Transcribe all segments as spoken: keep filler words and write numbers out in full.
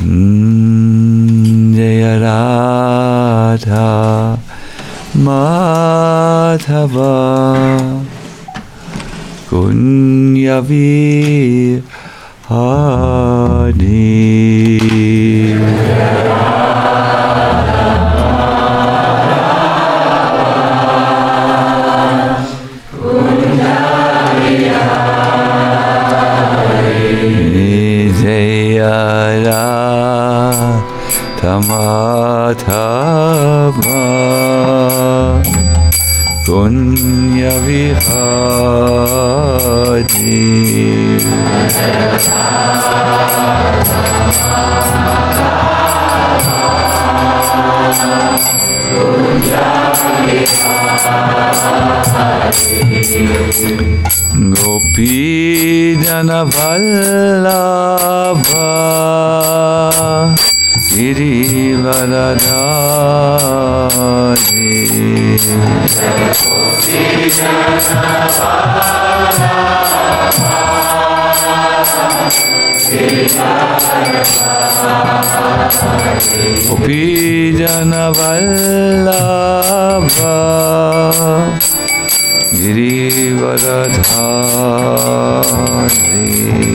Jaya Radha Madhava Kunya Vihari. Madhava Kunya Vihari. Gopi Jana Vallabha Girivaradhari. Gopi Jana Vallabha Girivaradhari.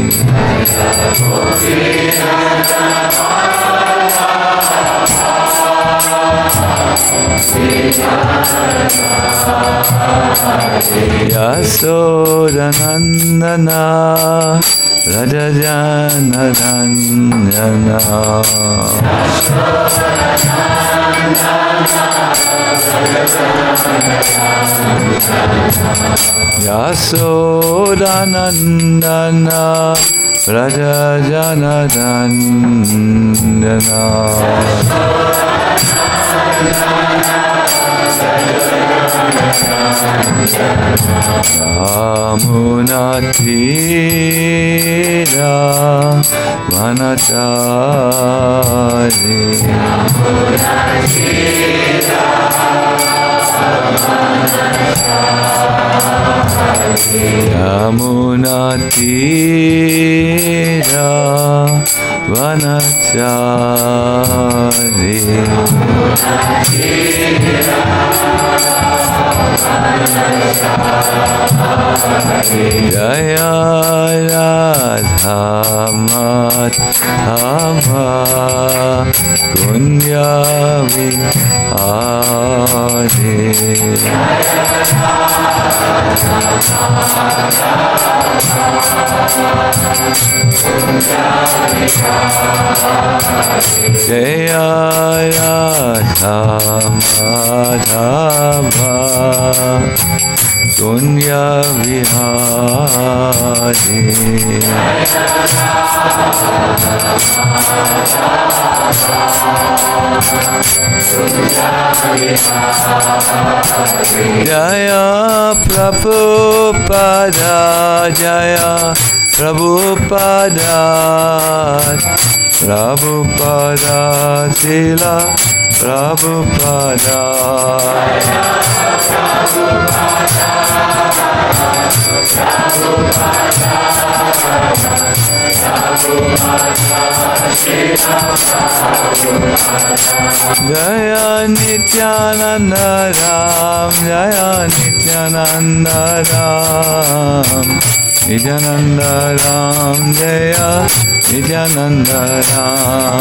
Yasodanandana Rajajanarandana. Yasodanandana Rajajanarandana. Yamunatira Vanachari. Yamunatira Vanachari. Jaya Radha Madhava Kunya Vihari. Jaya Radha Madhava Kunya Vihari. Jaya Prabhupada, Jaya Prabhupada, Prabhupada, Srila Prabhupada. Jaya Nityananda Ram, Jaya Nityananda Ram, Nityananda Ram, Jaya Nityananda Ram.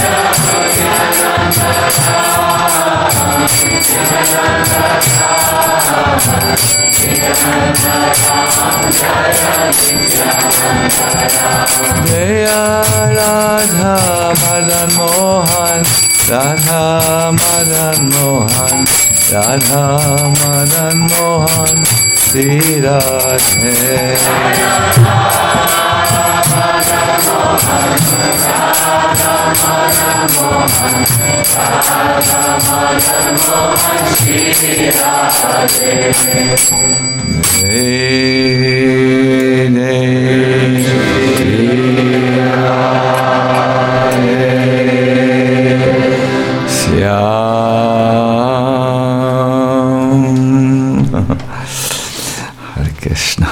Jaya Radha Madan Mohan, Radha Madan Mohan, Radha Madan Mohan, Sri Radhe. Hare Krishna.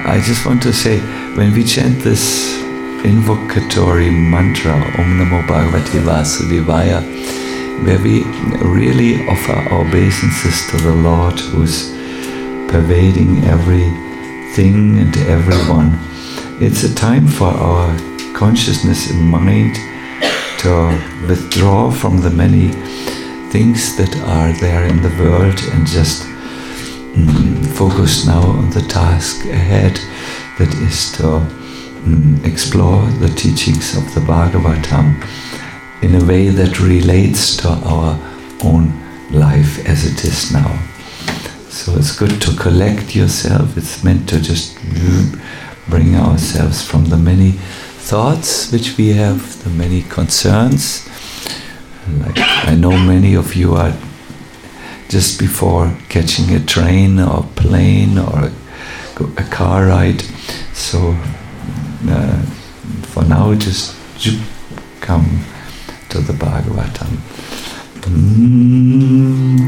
I just want to say, when we chant this invocatory mantra, Om Namo Bhagavate Vasudevaya, where we really offer our obeisances to the Lord who's pervading everything and everyone, it's a time for our consciousness and mind to withdraw from the many things that are there in the world and just mm, focus now on the task ahead, that is to mm, explore the teachings of the Bhagavatam in a way that relates to our own life as it is now. So it's good to collect yourself. It's meant to just bring ourselves from the many thoughts which we have, the many concerns. Like I know many of you are just before catching a train or plane or a, a car ride. So uh, for now, just come to the Bhagavatam. Mm.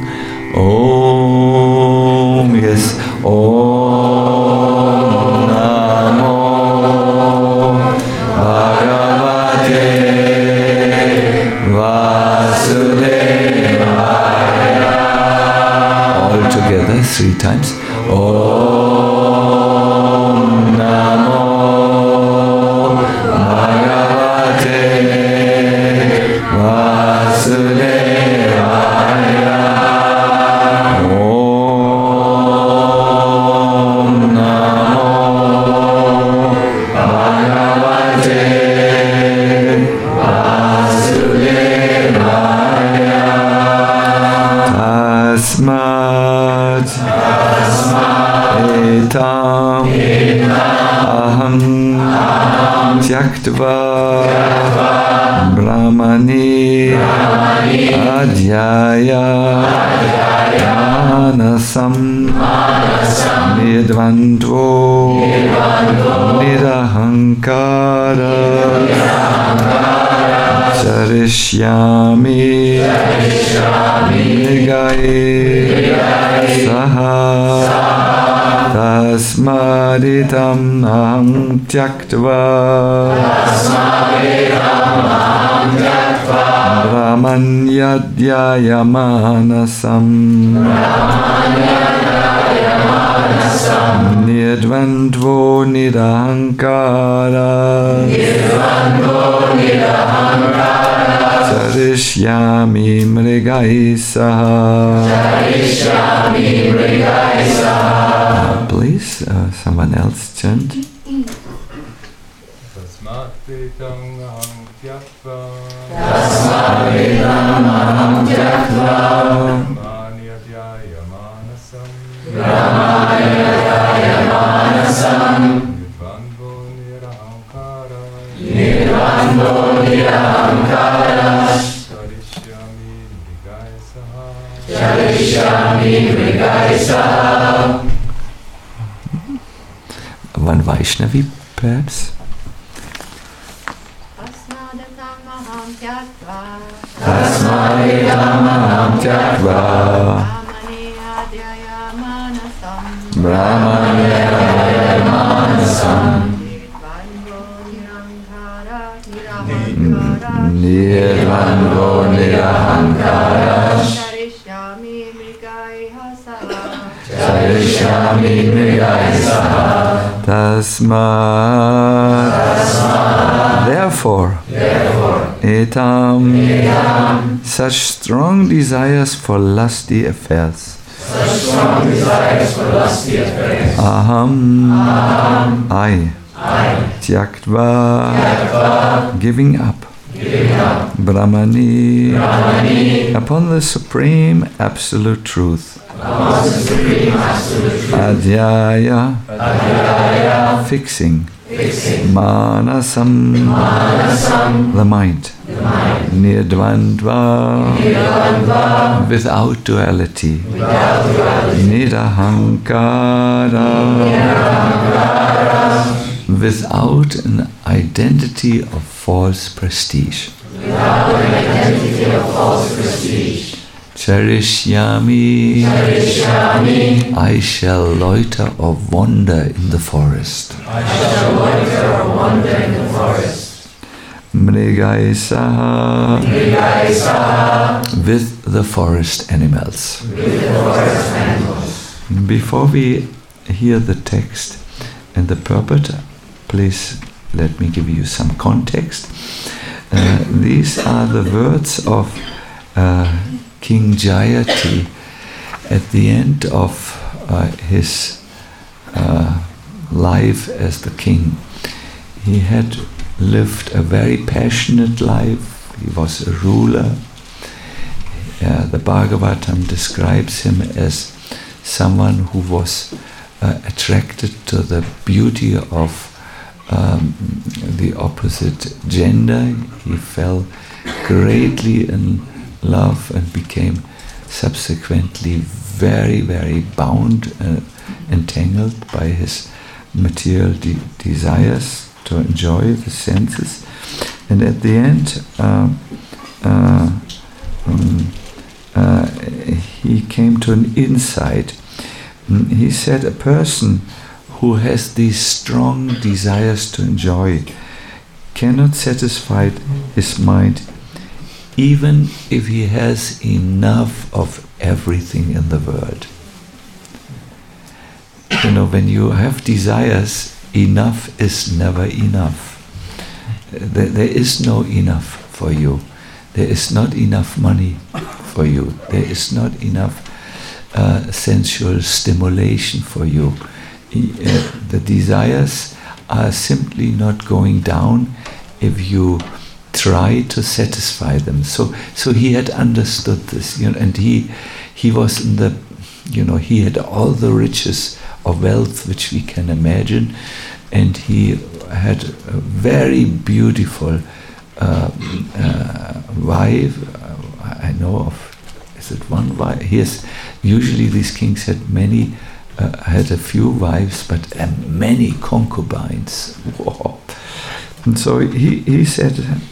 Om, yes, Om Namo Bhagavate Vasudevaya. All together, three times. Om Namo Bhagavate Vasudevaya. Etam aham tyaktva brahmani adhyaya manasam nidvandvo nidahankara charishyami nigaye saha tasmaditam aham tyaktva brahmanyadhyaya manasam nidvandvo nidahankara charishyami mrigai saha. Please, uh, someone else chant. Tasmadidam aham tyaktva Tasmadidam aham tyaktva brahmanyadhyaya manasam brahmanyadhyaya manasam nidvandvo nidahankara nidvandvo nidahankara charishyami mrigai saha charishyami mrigai saha. One Vaishnavi, perhaps? Tasmadidam aham tyaktva Tasmadidam aham tyaktva brahmanyadhyaya manasam brahmanyadhyaya manasam nidvandvo nidahankara nidahankara nidvandvo nidahankara charishyami mrigai saha charishyami mrigai saha. Tasmad. Therefore, etam, such strong desires for lusty affairs. Aham, I, tyaktva, giving up. Brahmani, upon the supreme absolute truth. Adhyaya, fixing. Manasam, the mind. Nidvandva, without duality. Nidahankara, without an identity of false prestige. Charishyami, Charishyami, I shall loiter or wander in the forest. I shall loiter or wander in the forest. Mrigai saha, Mrigai saha, with the forest animals. with the forest animals. Before we hear the text and the purport, please let me give you some context. Uh, these are the words of uh, King Jayati at the end of uh, his uh, life as the king. He had lived a very passionate life. He was a ruler. Uh, the Bhagavatam describes him as someone who was uh, attracted to the beauty of um, the opposite gender. He fell greatly in love and became subsequently very, very bound and entangled by his material de- desires to enjoy the senses. And at the end, uh, uh, um, uh, he came to an insight. He said a person who has these strong desires to enjoy cannot satisfy his mind even if he has enough of everything in the world. You know, when you have desires, enough is never enough. There, there is no enough for you. There is not enough money for you. There is not enough uh, sensual stimulation for you. Uh, the desires are simply not going down if you try to satisfy them. So, so he had understood this, you know, and he, he was in the, you know, he had all the riches of wealth which we can imagine, and he had a very beautiful uh, uh, wife. Uh, I know of, is it one wife? He has, usually these kings had many, uh, had a few wives, but uh, many concubines. Whoa. And so he, he said,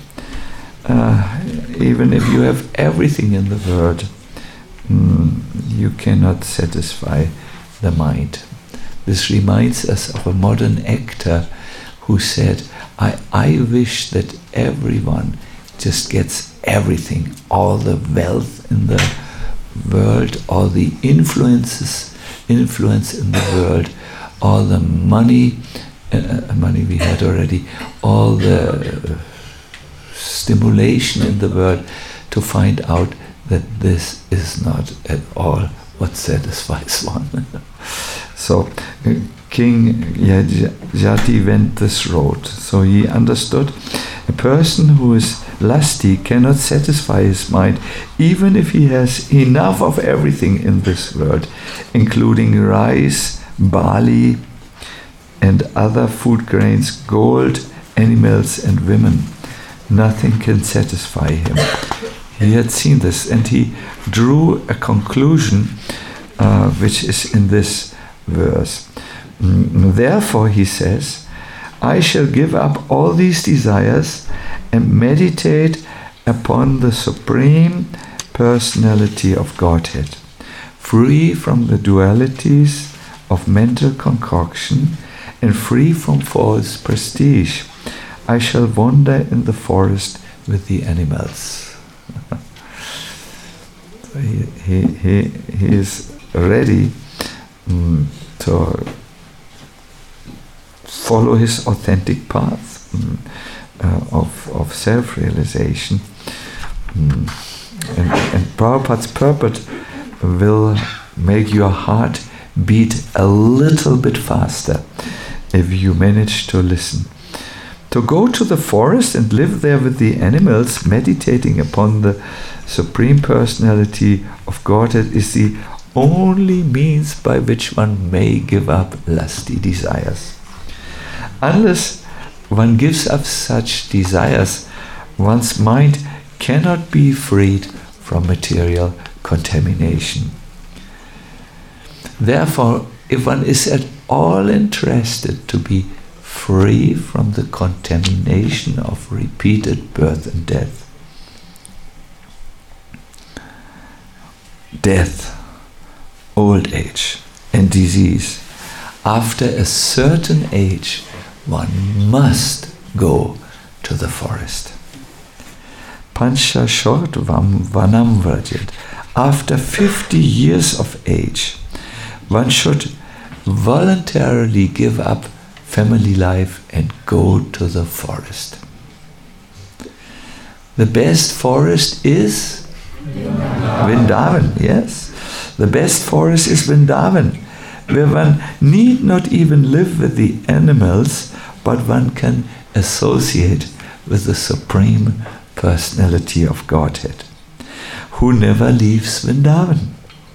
uh, even if you have everything in the world, mm, you cannot satisfy the mind. This reminds us of a modern actor who said, I, I wish that everyone just gets everything, all the wealth in the world, all the influences, influence in the world, all the money, uh, money we had already, all the stimulation in the world, to find out that this is not at all what satisfies one. So uh, King Jati went this road. So he understood a person who is lusty cannot satisfy his mind even if he has enough of everything in this world, including rice, barley, and other food grains, gold, animals, and women. Nothing can satisfy him. He had seen this, and he drew a conclusion uh, which is in this verse. Mm, therefore, he says, I shall give up all these desires and meditate upon the Supreme Personality of Godhead, free from the dualities of mental concoction and free from false prestige. I shall wander in the forest with the animals. he, he, he, he is ready um, to follow his authentic path um, uh, of, of self-realization. Um, and, and Prabhupada's purport will make your heart beat a little bit faster if you manage to listen. To go to the forest and live there with the animals, meditating upon the Supreme Personality of Godhead, is the only means by which one may give up lusty desires. Unless one gives up such desires, one's mind cannot be freed from material contamination. Therefore, if one is at all interested to be free from the contamination of repeated birth and death, death, old age, and disease. After a certain age, one must go to the forest. Pancha Shortvam Vanam Vrajat. After fifty years of age, one should voluntarily give up family life and go to the forest. The best forest is Vrindavan, yes. The best forest is Vrindavan, where one need not even live with the animals, but one can associate with the Supreme Personality of Godhead, who never leaves Vrindavan.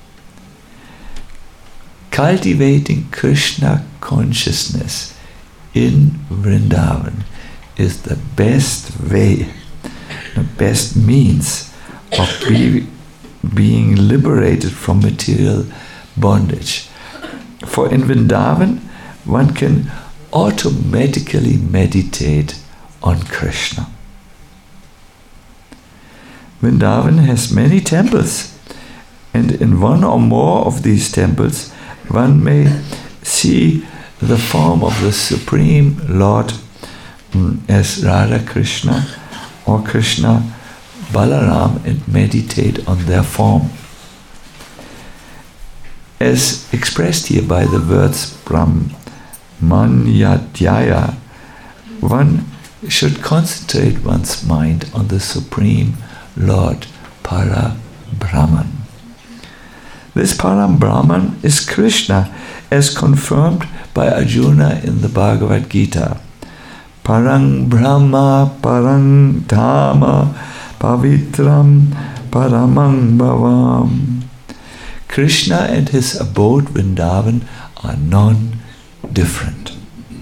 Cultivating Krishna consciousness in Vrindavan is the best way, the best means of be, being liberated from material bondage. For in Vrindavan, one can automatically meditate on Krishna. Vrindavan has many temples, and in one or more of these temples, one may see the form of the Supreme Lord um, as Radha Krishna or Krishna Balaram and meditate on their form. As expressed here by the words Brahmanyadhyaya, one should concentrate one's mind on the Supreme Lord Para Brahman. This Param Brahman is Krishna, as confirmed by Arjuna in the Bhagavad Gita. Parang Brahma Parang Dhamma Pavitram Paramang Bhavam. Krishna and his abode Vrindavan are non-different.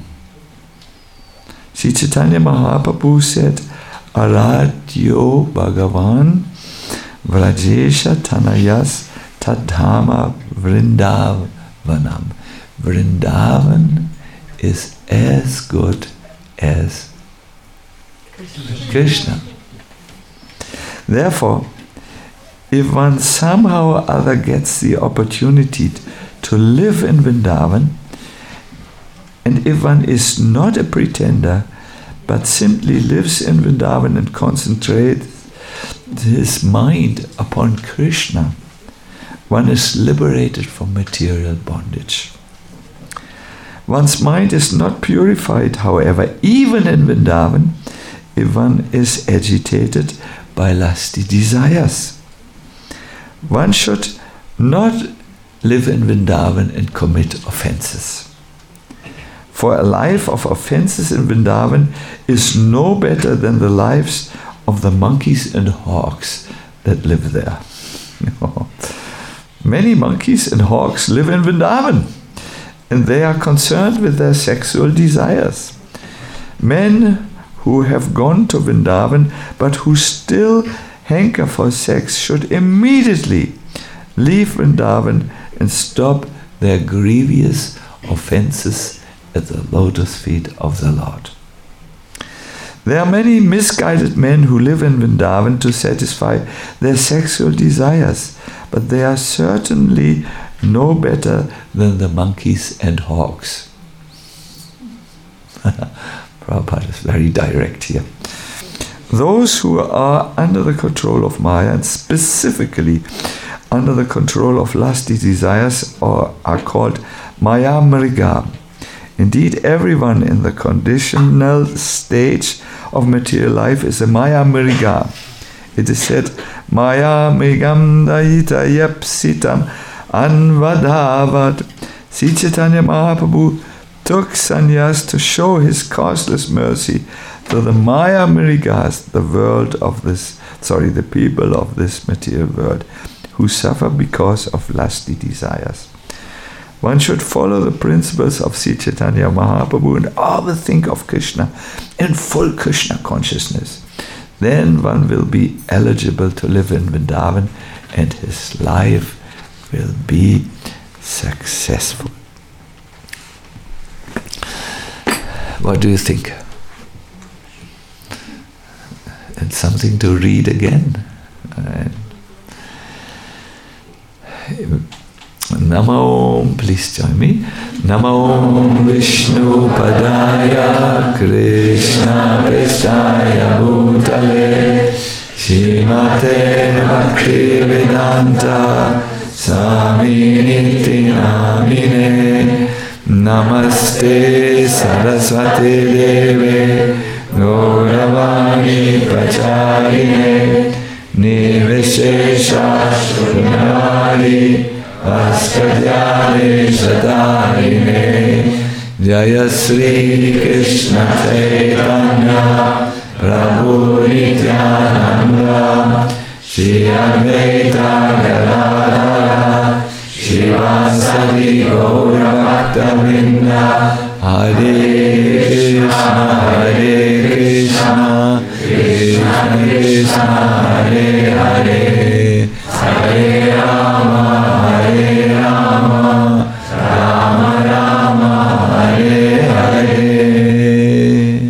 Sri Chaitanya Mahaprabhu said, Aradhyo Bhagavan Vrajesha Tanayas Tadhama Vrindavanam. Vrindavan is as good as Krishna. Therefore, if one somehow or other gets the opportunity to live in Vrindavan, and if one is not a pretender, but simply lives in Vrindavan and concentrates his mind upon Krishna, one is liberated from material bondage. One's mind is not purified, however, even in Vrindavan, if one is agitated by lusty desires. One should not live in Vrindavan and commit offenses. For a life of offenses in Vrindavan is no better than the lives of the monkeys and hawks that live there. Many monkeys and hawks live in Vrindavan, and they are concerned with their sexual desires. Men who have gone to Vrindavan but who still hanker for sex should immediately leave Vrindavan and stop their grievous offenses at the lotus feet of the Lord. There are many misguided men who live in Vrindavan to satisfy their sexual desires, but they are certainly no better than the monkeys and hawks. Prabhupada is very direct here. Those who are under the control of Maya, and specifically under the control of lusty desires, or are called Maya Mriga. Indeed, everyone in the conditional stage of material life is a Maya Mriga. It is said, Maya Mrigam Dayita Yapsitam Anvadhavat. Sri Chaitanya Mahaprabhu took sannyas to show his causeless mercy to the Maya Mrigas, the world of this, sorry, the people of this material world, who suffer because of lusty desires. One should follow the principles of Sri Chaitanya Mahaprabhu and always think of Krishna in full Krishna consciousness. Then one will be eligible to live in Vrindavan and his life will be successful. What do you think? It's something to read again. Right. Namo, please join me. Namo Vishnu Padaya Krishna Prestaya Bhutale Shrimate Bhakti Vedanta Swaminiti Namine Namaste Saraswati Deve Gauravani Pracharine Nivishesha Shunyari Askadyani Sadarine Jaya Sri Krishna Chaitanya Prabhu Nityananda Shri Advaita Gadadhara Shivasadi Gaura Bhakta-vrinda Hare Krishna Hare Krishna Krishna Krishna Hare Hare Hare Rama Hare Rama Rama Rama Hare Hare.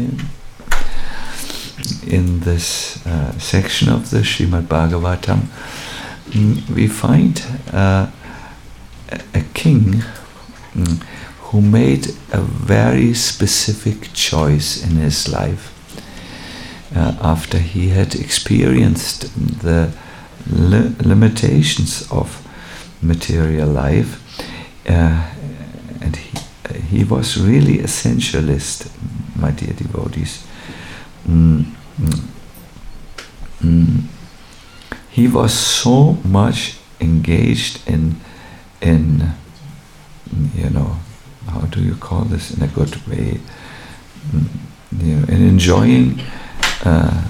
In this uh, section of the Srimad Bhagavatam, mm, we find uh, a, a king mm, who made a very specific choice in his life uh, after he had experienced the li- limitations of material life, uh, and he, uh, he was really a sensualist, my dear devotees. Mm, mm, mm. He was so much engaged in, in you know, how do you call this in a good way, mm, you know, in enjoying uh,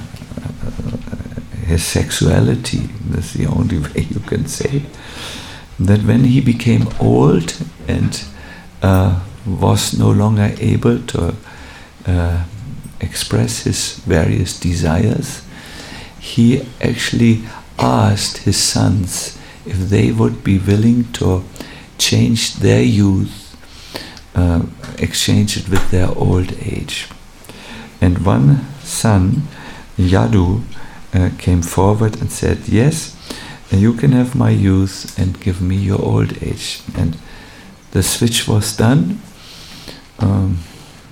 his sexuality. That's the only way you can say. That when he became old and uh, was no longer able to uh, express his various desires, he actually asked his sons if they would be willing to change their youth, uh, exchange it with their old age. And one son, Yadu, uh, came forward and said, yes, you can have my youth and give me your old age. And the switch was done. Um,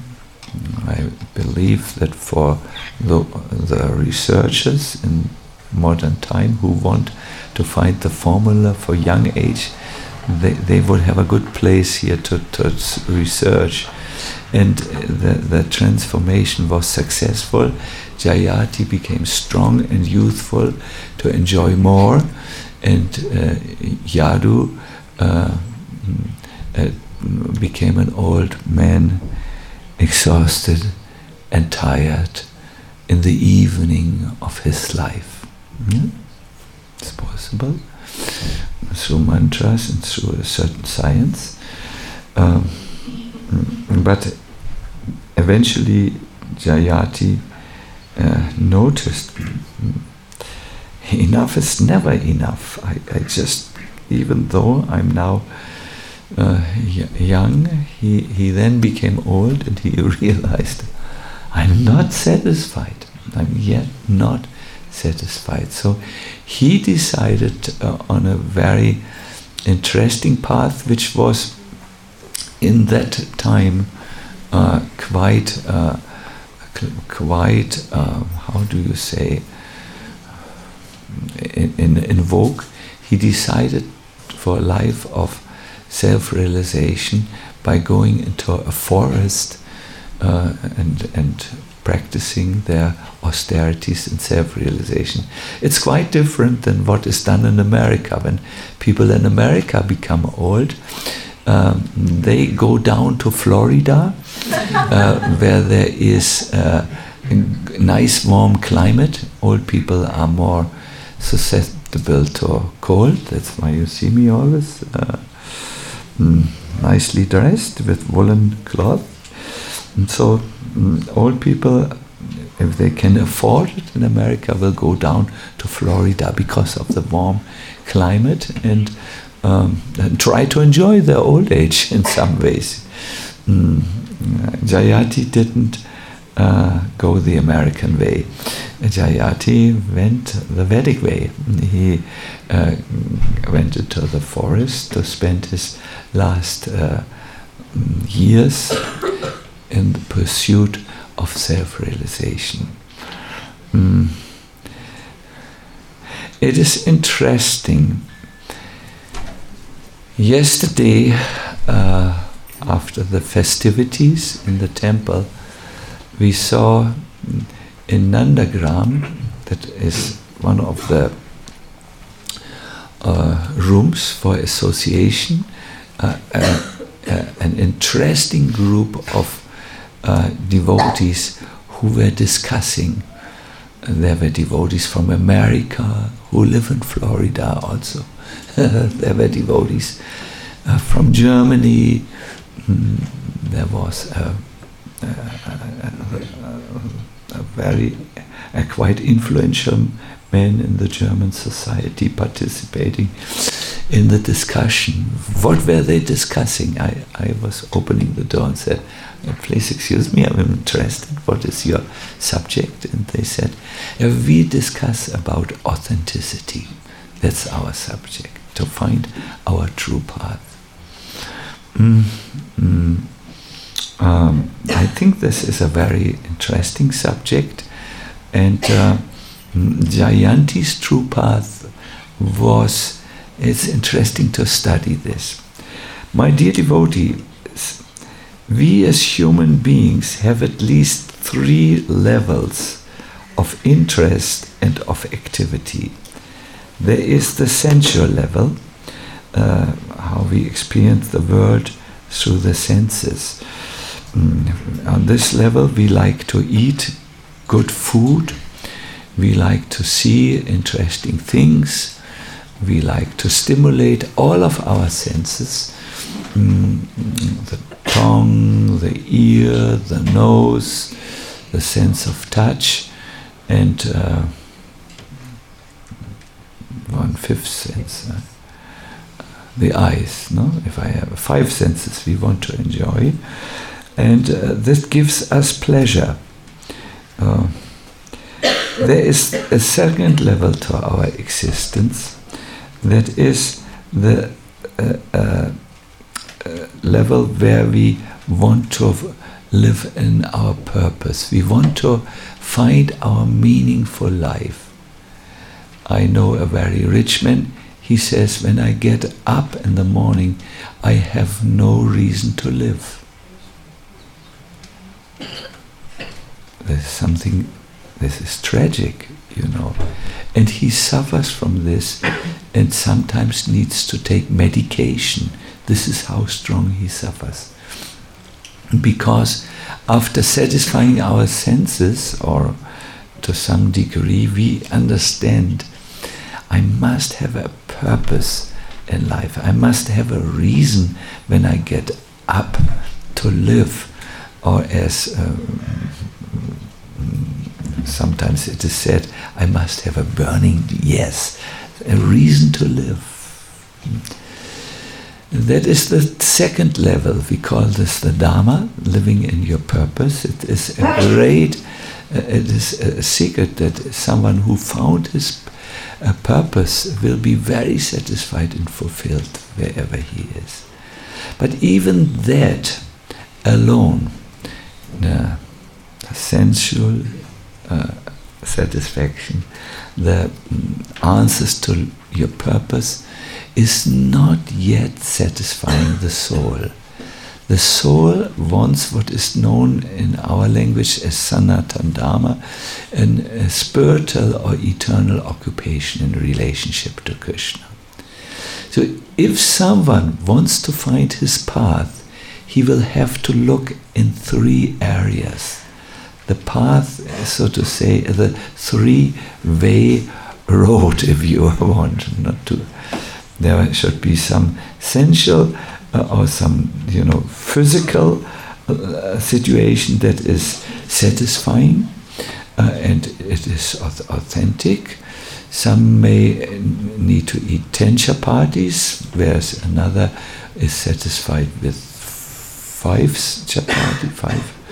I believe that for the, the researchers in modern time who want to find the formula for young age, they, they would have a good place here to, to research. And the, the transformation was successful. Jayati became strong and youthful to enjoy more, and uh, Yadu uh, uh, became an old man, exhausted and tired in the evening of his life. Yeah? It's possible through mantras and through a certain science. Um, but eventually Jayati uh, noticed, enough is never enough. I, I just, even though I'm now uh, y- young, he, he then became old and he realized, I'm not satisfied. I'm yet not satisfied. So he decided uh, on a very interesting path, which was in that time uh, quite, uh, quite, uh, how do you say, in, in, in vogue. He decided for a life of self-realization by going into a forest uh, and and practicing their austerities and self-realization. It's quite different than what is done in America. When people in America become old, um, they go down to Florida, uh, where there is uh, a nice warm climate. Old people are more susceptible to cold. That's why you see me always uh, mm, nicely dressed with woolen cloth. And so mm, old people, if they can afford it in America, will go down to Florida because of the warm climate and, um, and try to enjoy their old age in some ways. Mm, Jayati didn't uh, go the American way. Jayati went the Vedic way. He uh, went into the forest to spend his last uh, years in the pursuit of self-realization. Mm. It is interesting. Yesterday, uh, after the festivities in the temple, we saw in Nandagram, that is one of the uh, rooms for association, uh, uh, uh, an interesting group of uh, devotees who were discussing. There were devotees from America who live in Florida also. There were devotees uh, from Germany. Mm, there was a, a, a, a, a very a quite influential man in the German society participating in the discussion. What were they discussing? I, I was opening the door and said, please excuse me, I'm interested. What is your subject? And they said, we discuss about authenticity. That's our subject, to find our true path. Mm, mm. Um, I think this is a very interesting subject, and uh, Jayanti's true path was, it's interesting to study this. My dear devotees, we as human beings have at least three levels of interest and of activity. There is the sensual level, uh, how we experience the world through the senses. Mm. On this level, we like to eat good food, we like to see interesting things, we like to stimulate all of our senses, mm, the tongue, the ear, the nose, the sense of touch, and uh, one-fifth sense, uh, the eyes. No, if I have five senses, we want to enjoy, and uh, this gives us pleasure. Uh, there is a second level to our existence, that is the uh, uh, uh, level where we want to live in our purpose. We want to find our meaningful life. I know a very rich man. He says, when I get up in the morning, I have no reason to live. There's something, this is tragic, you know. And he suffers from this and sometimes needs to take medication. This is how strong he suffers. Because after satisfying our senses, or to some degree, we understand I must have a purpose in life. I must have a reason when I get up to live, or as uh, sometimes it is said, I must have a burning, yes, a reason to live. That is the second level. We call this the Dharma, living in your purpose. It is a great, uh, it is a secret that someone who found his uh, purpose will be very satisfied and fulfilled wherever he is. But even that alone, the sensual uh, satisfaction, the mm, answers to your purpose, is not yet satisfying the soul. The soul wants what is known in our language as Sanatana Dharma, an, a spiritual or eternal occupation in relationship to Krishna. So if someone wants to find his path, he will have to look in three areas. The path, so to say, the three-way road, if you want, not to. There should be some sensual uh, or some, you know, physical uh, situation that is satisfying uh, and it is authentic. Some may need to eat ten chapatis, whereas another is satisfied with five chapati, five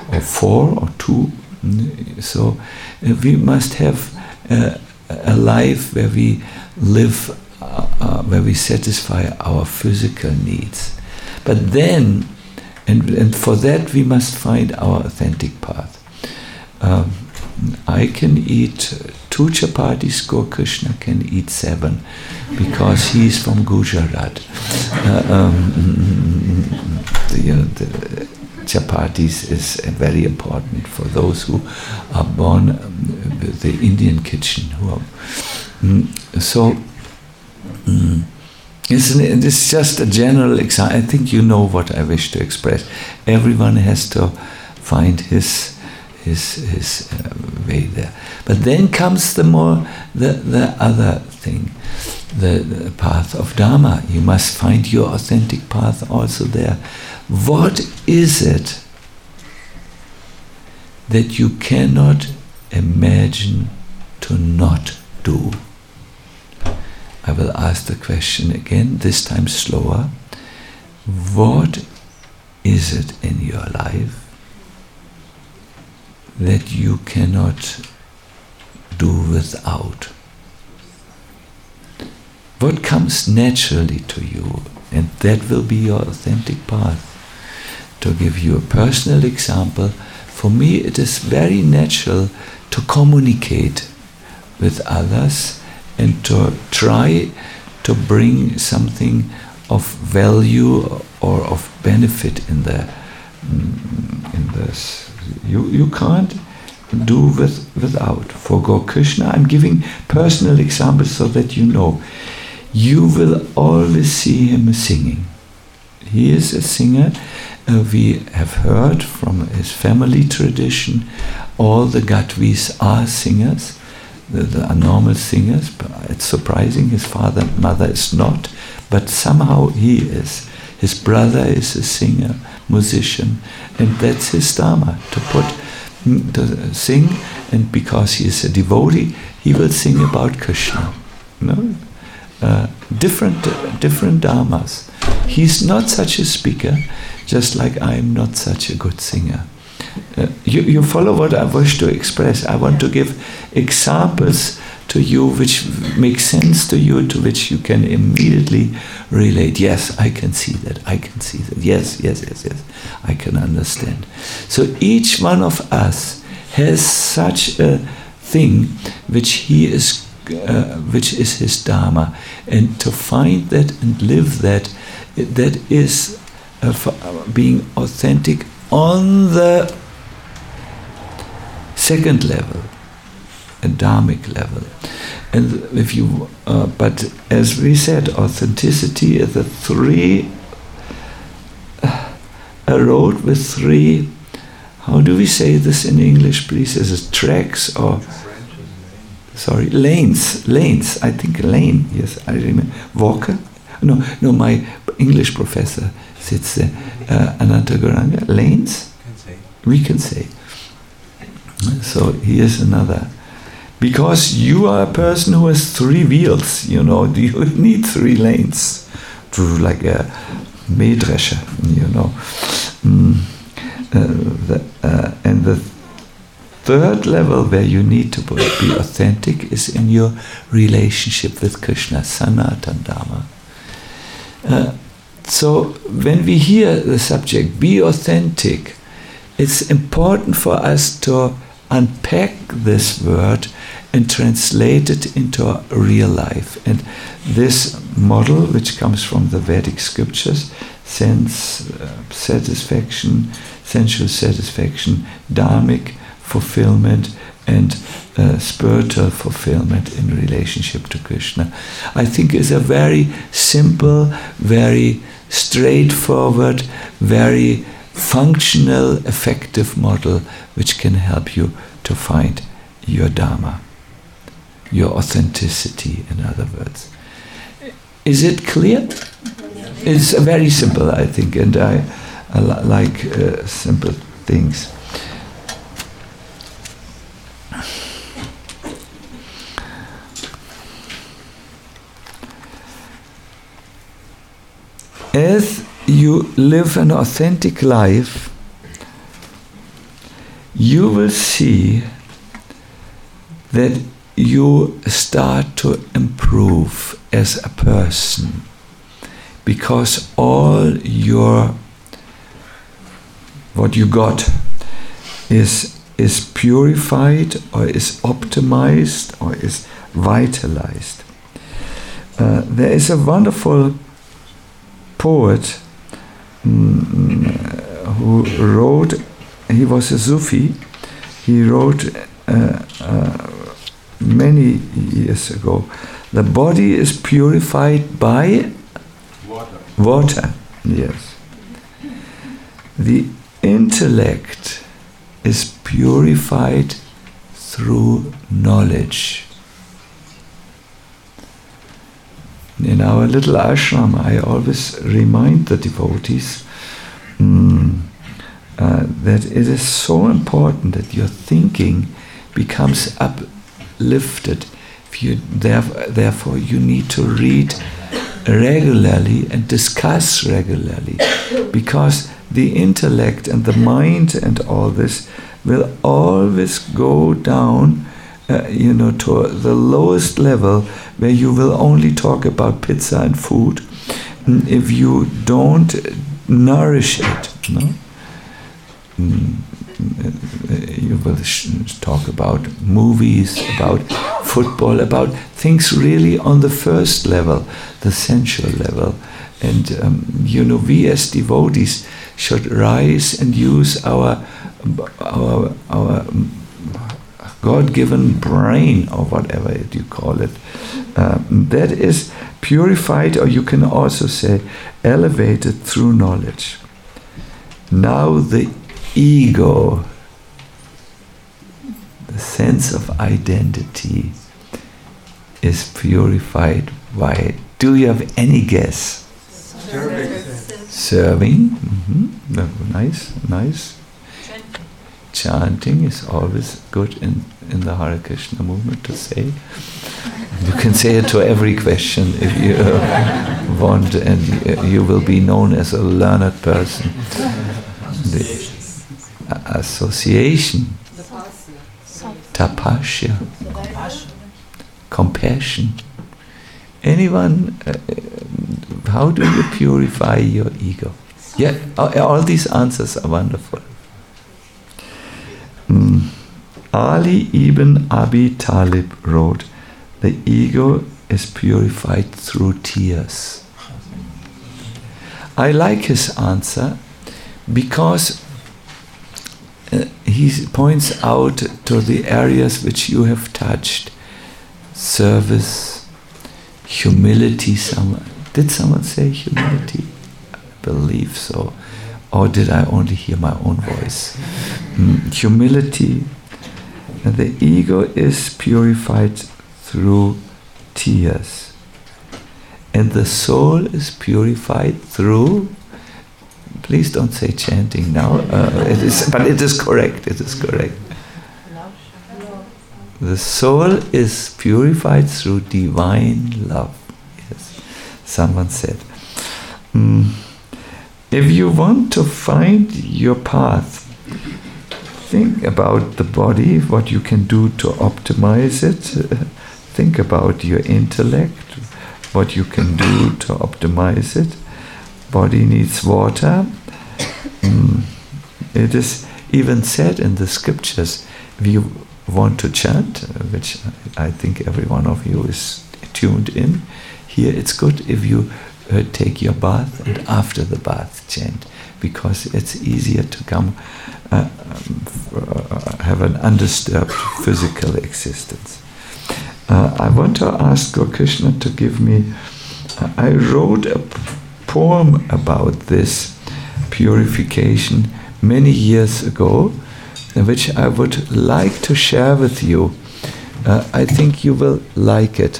or four or two. So uh, we must have uh, a life where we live, uh, uh, where we satisfy our physical needs. But then, and, and for that we must find our authentic path. Um, I can eat two chapatis, Gaur Krishna can eat seven, because he's from Gujarat. Uh, um, the, you know, the chapatis is uh, very important for those who are born um, with the Indian kitchen. Who are, um, so, um, Isn't it, it's just a general example. I think you know what I wish to express. Everyone has to find his his his uh, way there. But then comes the more the the other thing, the, the path of Dharma. You must find your authentic path also there. What is it that you cannot imagine to not do? I will ask the question again, this time slower. What is it in your life that you cannot do without? What comes naturally to you? And that will be your authentic path. To give you a personal example, for me it is very natural to communicate with others and to try to bring something of value or of benefit in the in this. You you can't do with without. For Gaur Krishna, I'm giving personal examples so that you know. You will always see him singing. He is a singer. Uh, we have heard from his family tradition. All the Gatvis are singers. The, the are normal singers. But it's surprising. His father and mother is not, but somehow he is. His brother is a singer, musician, and that's his dharma, to put to sing. And because he is a devotee, he will sing about Krishna. No, uh, different uh, different dharmas. He's not such a speaker, just like I am not such a good singer. Uh, you, you follow what I wish to express. I want to give examples to you which make sense to you, to which you can immediately relate. Yes, I can see that, I can see that. Yes, yes, yes, yes, I can understand. So each one of us has such a thing which he is, uh, which is his dharma. And to find that and live that, that is uh, for, uh, being authentic on the second level, a dharmic level. And if you, uh, but as we said, authenticity is a three, uh, a road with three, how do we say this in English, please? Is it tracks or, sorry, lanes, lanes, I think lane, yes, I remember. Walker? No, no, my English professor sits there. Uh, Ananta Gauranga, lanes? Can say. We can say. So here's another. Because you are a person who has three wheels, you know, you need three lanes to like a Mähdrescher, you know. Mm. Uh, the, uh, and the third level where you need to be authentic is in your relationship with Krishna, Sanatana Dharma. Uh, so when we hear the subject, be authentic, it's important for us to unpack this word and translate it into real life. And this model, which comes from the Vedic scriptures, sense uh, satisfaction, sensual satisfaction, dharmic fulfillment, and uh, spiritual fulfillment in relationship to Krishna, I think is a very simple, very straightforward, very functional, effective model which can help you to find your dharma, your authenticity, in other words. Is it clear? It's very simple, I think, and I, I li- like uh, simple things. As you live an authentic life, you will see that you start to improve as a person, because all your what you got is is purified or is optimized or is vitalized. Uh, there is a wonderful poet mm, who wrote, he was a Sufi, he wrote uh, uh, many years ago, the body is purified by Water. water. Yes. The intellect is purified through knowledge. In our little ashram, I always remind the devotees mm, uh, that it is so important that your thinking becomes uplifted. If you, therefore, you need to read regularly and discuss regularly, because the intellect and the mind and all this will always go down, uh, you know, to the lowest level, where you will only talk about pizza and food if you don't nourish it. No? You will sh- talk about movies, about football, about things really on the first level, the sensual level. And um, you know, we as devotees should rise and use our our our God-given brain, or whatever you call it, uh, that is purified, or you can also say elevated through knowledge. Now the ego, the sense of identity, is purified by, do you have any guess? Serving. Serving. Mm-hmm. Nice, nice. Chanting. Chanting is always good in, in the Hare Krishna movement to say. You can say it to every question if you uh, want, and you will be known as a learned person. The uh, association, tapasya, compassion. Anyone, uh, how do you purify your ego? Yeah, all these answers are wonderful. Mm. Ali ibn Abi Talib wrote, the ego is purified through tears. I like his answer because uh, he points out to the areas which you have touched. Service, humility. Someone, did someone say humility? I believe so. Or did I only hear my own voice? Mm, humility. And the ego is purified through tears. And the soul is purified through, please don't say chanting now, uh, it is, but it is correct, it is correct. The soul is purified through divine love. Yes, someone said. Mm. If you want to find your path, think about the body, what you can do to optimize it. Uh, think about your intellect, what you can do to optimize it. Body needs water. Mm. It is even said in the scriptures, if you want to chant, which I think every one of you is tuned in, here it's good if you uh, take your bath and after the bath chant, because it's easier to come uh, um, uh, have an undisturbed physical existence. Uh, I want to ask Krishna to give me, uh, I wrote a p- poem about this purification many years ago, which I would like to share with you. Uh, I think you will like it.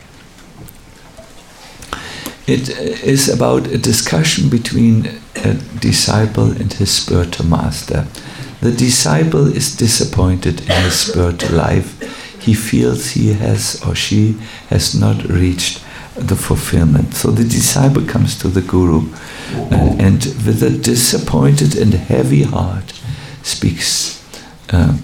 It is about a discussion between a disciple and his spiritual master. The disciple is disappointed in his spiritual life. He feels he has or she has not reached the fulfillment. So the disciple comes to the guru uh, and with a disappointed and heavy heart speaks uh,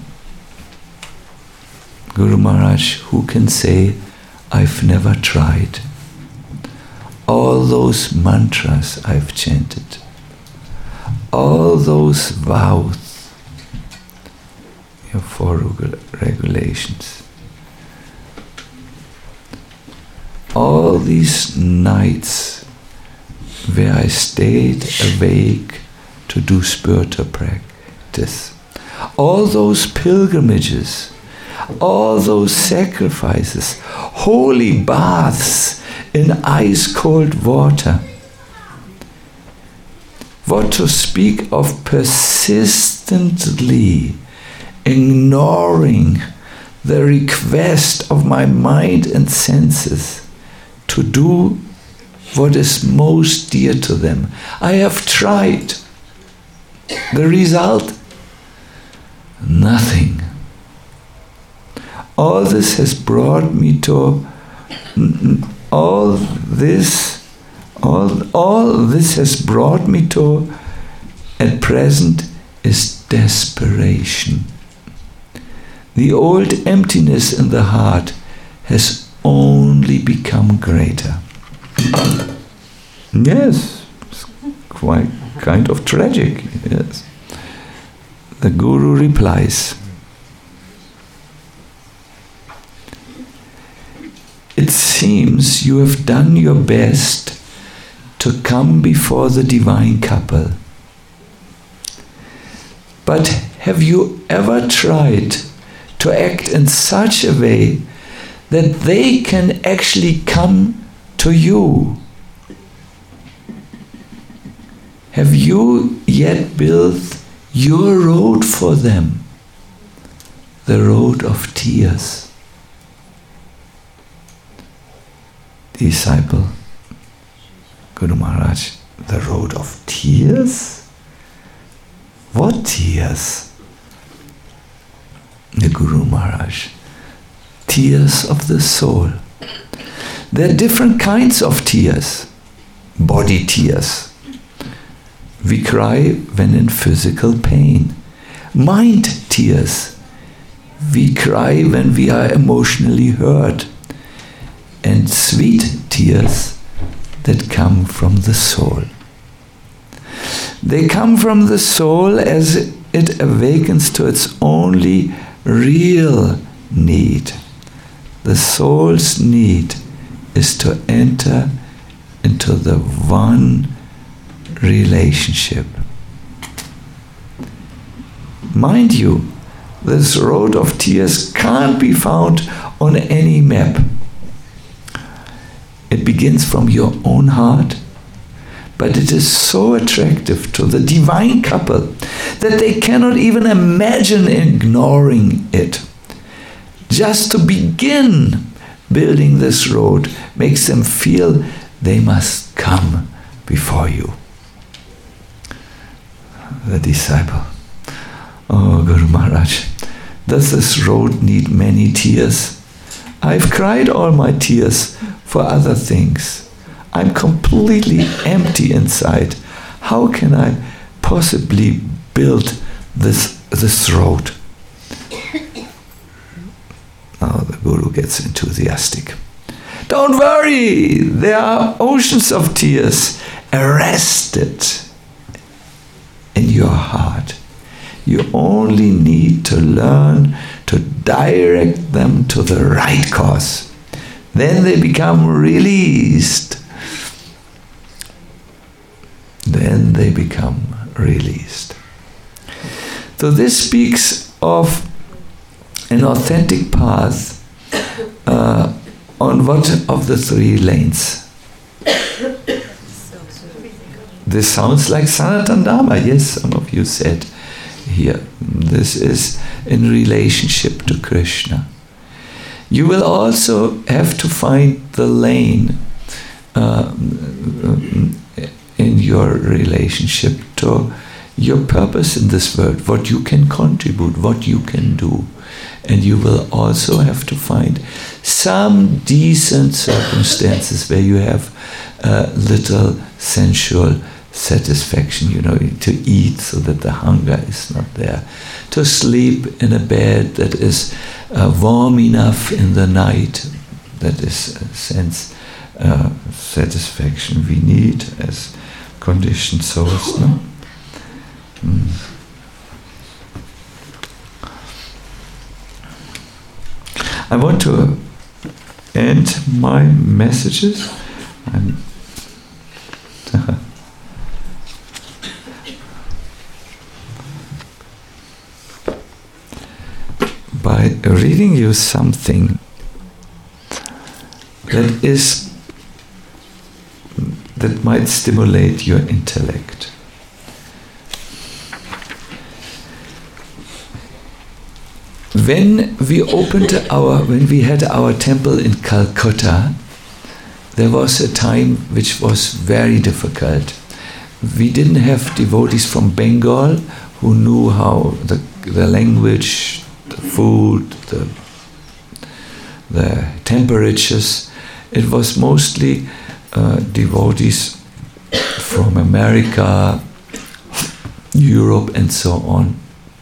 Guru Maharaj, who can say, I've never tried? All those mantras I've chanted, all those vows, your four regulations, all these nights where I stayed awake to do spiritual practice, all those pilgrimages, all those sacrifices, holy baths in ice-cold water. What to speak of persistently ignoring the request of my mind and senses to do what is most dear to them. I have tried. The result? Nothing. All this has brought me to all this all all this has brought me to at present is desperation. The old emptiness in the heart has only become greater. Yes, it's quite kind of tragic, yes. The Guru replies, it seems you have done your best to come before the divine couple. But have you ever tried to act in such a way that they can actually come to you? Have you yet built your road for them, the road of tears? Disciple, Guru Maharaj, the road of tears? What tears? The Guru Maharaj, tears of the soul. There are different kinds of tears. Body tears. We cry when in physical pain. Mind tears. We cry when we are emotionally hurt. And sweet tears that come from the soul. They come from the soul as it awakens to its only real need. The soul's need is to enter into the one relationship. Mind you, this road of tears can't be found on any map. It begins from your own heart, but it is so attractive to the divine couple that they cannot even imagine ignoring it. Just to begin building this road makes them feel they must come before you. The disciple, oh Guru Maharaj, does this road need many tears? I've cried all my tears for other things. I'm completely empty inside. How can I possibly build this, this road? Now the Guru gets enthusiastic. Don't worry, there are oceans of tears arrested in your heart. You only need to learn to direct them to the right course. Then they become released. Then they become released. So this speaks of an authentic path uh, on what of the three lanes? This sounds like Sanatana Dharma. Yes, some of you said here. This is in relationship to Krishna. You will also have to find the lane uh, in your relationship to your purpose in this world, what you can contribute, what you can do. And you will also have to find some decent circumstances where you have uh, little sensual satisfaction, you know, to eat so that the hunger is not there, to sleep in a bed that is uh, warm enough in the night, that is a sense uh, satisfaction we need as conditioned souls, no? Mm. I want to end my messages. I'm by reading you something that is that might stimulate your intellect. When we opened our, when we had our temple in Calcutta, there was a time which was very difficult. We didn't have devotees from Bengal who knew how the, the language, the food, the, the temperatures. It was mostly uh, devotees from America, Europe, and so on.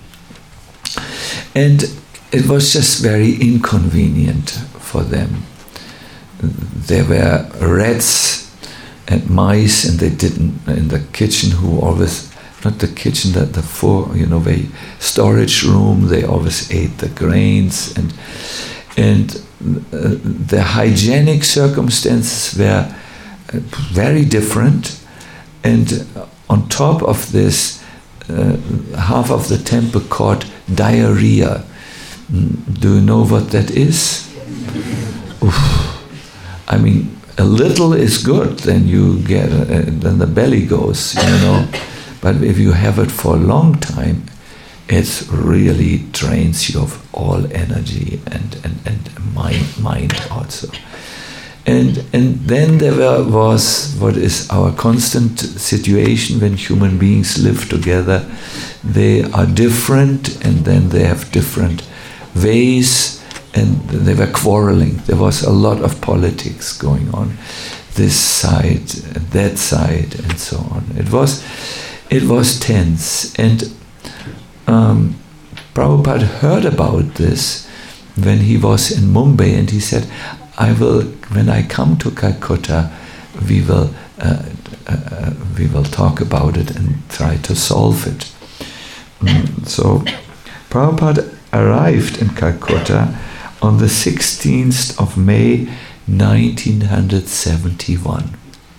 And it was just very inconvenient for them. There were rats and mice, and they didn't in the kitchen. Who always, not the kitchen, that the four, you know, the storage room. They always ate the grains, and and uh, the hygienic circumstances were uh, very different. And on top of this, uh, half of the temple caught diarrhea. Do you know what that is? Oof. I mean, a little is good, then you get, uh, then the belly goes, you know. But if you have it for a long time, it really drains you of all energy and, and, and mind, mind also. And and then there were, was what is our constant situation when human beings live together. They are different, and then they have different ways, and they were quarreling. There was a lot of politics going on, this side, that side, and so on. It was, it was tense, and um, Prabhupada heard about this when he was in Mumbai, and he said, "I will, when I come to Calcutta, we will, uh, uh, we will talk about it and try to solve it." Mm, so, Prabhupada arrived in Calcutta on the sixteenth of May, nineteen seventy-one.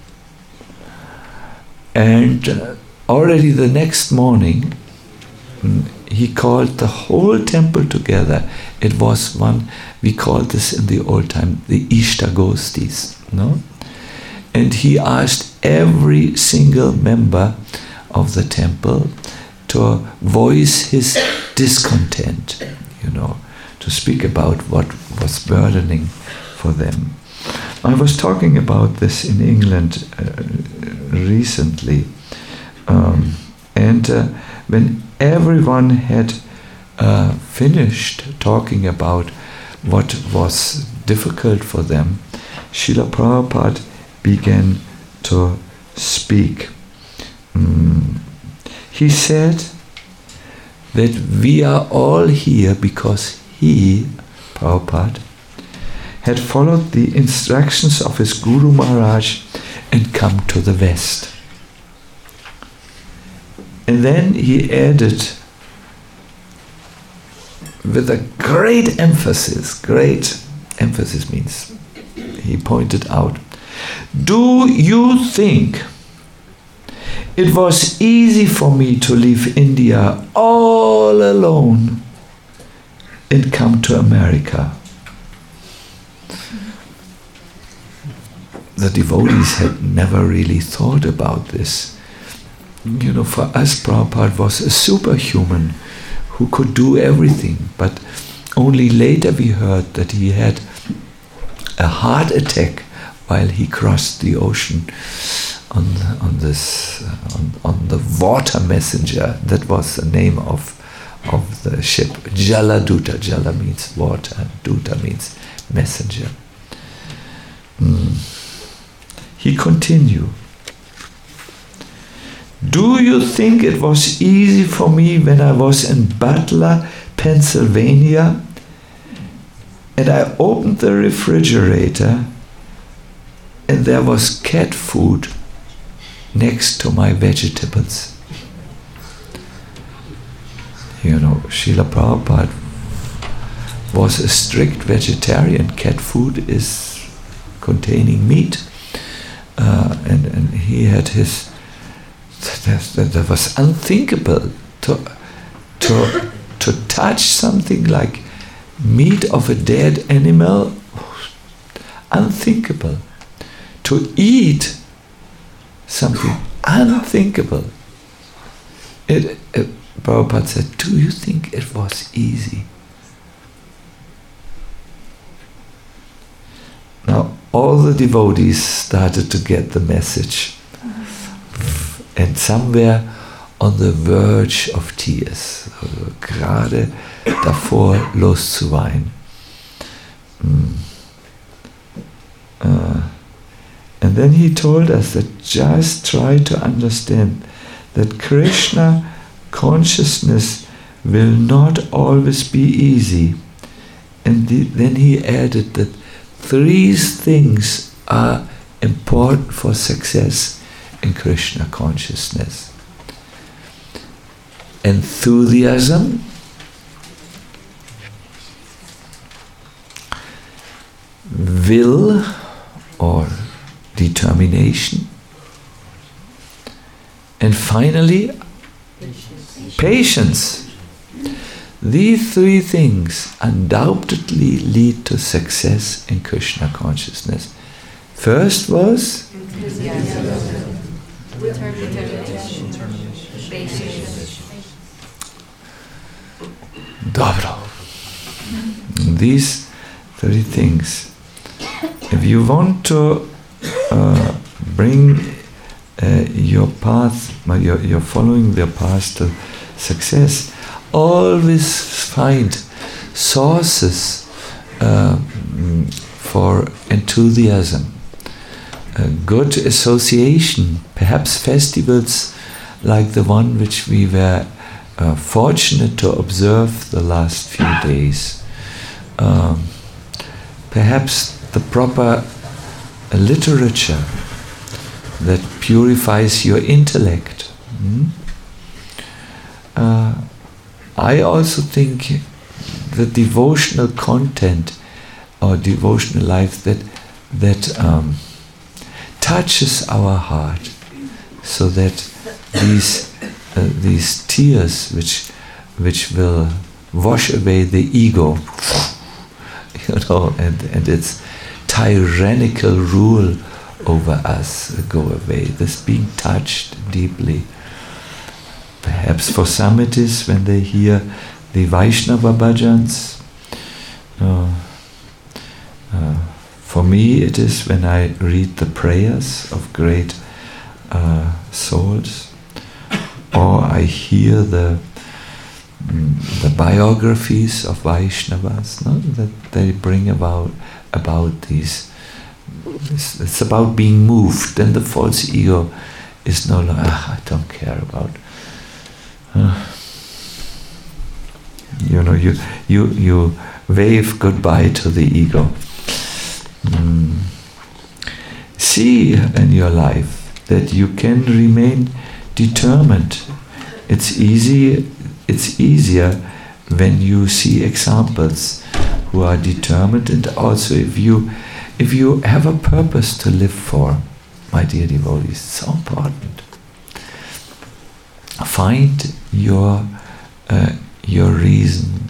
And uh, already the next morning, mm, he called the whole temple together. It was one, we called this in the old time, the Ishtagostis, no? And he asked every single member of the temple to voice his discontent, you know, to speak about what was burdening for them. I was talking about this in England uh, recently, um, and uh, when everyone had uh, finished talking about what was difficult for them, Srila Prabhupada began to speak. Mm. He said that we are all here because he, Prabhupada, had followed the instructions of his Guru Maharaj and come to the West. And then he added, with a great emphasis, great emphasis means, he pointed out, "Do you think it was easy for me to leave India all alone and come to America?" The devotees had never really thought about this. You know, for us, Prabhupada was a superhuman who could do everything, but only later we heard that he had a heart attack while he crossed the ocean on on this uh, on, on the water messenger. That was the name of of the ship. Jaladuta. Jala means water. Duta means messenger. Mm. He continued. Do you think it was easy for me when I was in Butler, Pennsylvania, and I opened the refrigerator and there was cat food next to my vegetables? You know, Srila Prabhupada was a strict vegetarian. Cat food is containing meat. Uh, and, and he had his... That, that was unthinkable to, to, to touch something like meat of a dead animal. Unthinkable. To eat something unthinkable. It, it, Prabhupada said, do you think it was easy? Now, all the devotees started to get the message. And somewhere on the verge of tears, also gerade davor loszuweinen. Mm. Uh, and then he told us that just try to understand that Krishna consciousness will not always be easy. And the, then he added that three things are important for success in Krishna consciousness: enthusiasm, will or determination, and finally patience. These three things undoubtedly lead to success in Krishna consciousness. First was Enthusiasm. Determination. Patience. Dobro. These three things. If you want to uh, bring uh, your path, you're, you're following the path to success, always find sources uh, for enthusiasm. A good association, perhaps festivals like the one which we were uh, fortunate to observe the last few days. Um, perhaps the proper uh, literature that purifies your intellect. Hmm? Uh, I also think the devotional content or devotional life that that um, touches our heart, so that these uh, these tears which which will wash away the ego, you know, and, and its tyrannical rule over us go away. This being touched deeply. Perhaps for some it is when they hear the Vaishnava bhajans. Uh, uh, for me it is when I read the prayers of great uh, souls, or I hear the mm, the biographies of Vaishnavas, no? That they bring about about these. It's, it's about being moved. Then the false ego is no longer, ah, I don't care about. Uh, you know, you you you wave goodbye to the ego. Mm. See in your life that you can remain determined. It's easy. It's easier when you see examples who are determined, and also if you if you have a purpose to live for, my dear devotees. It's so important. Find your uh, your reason,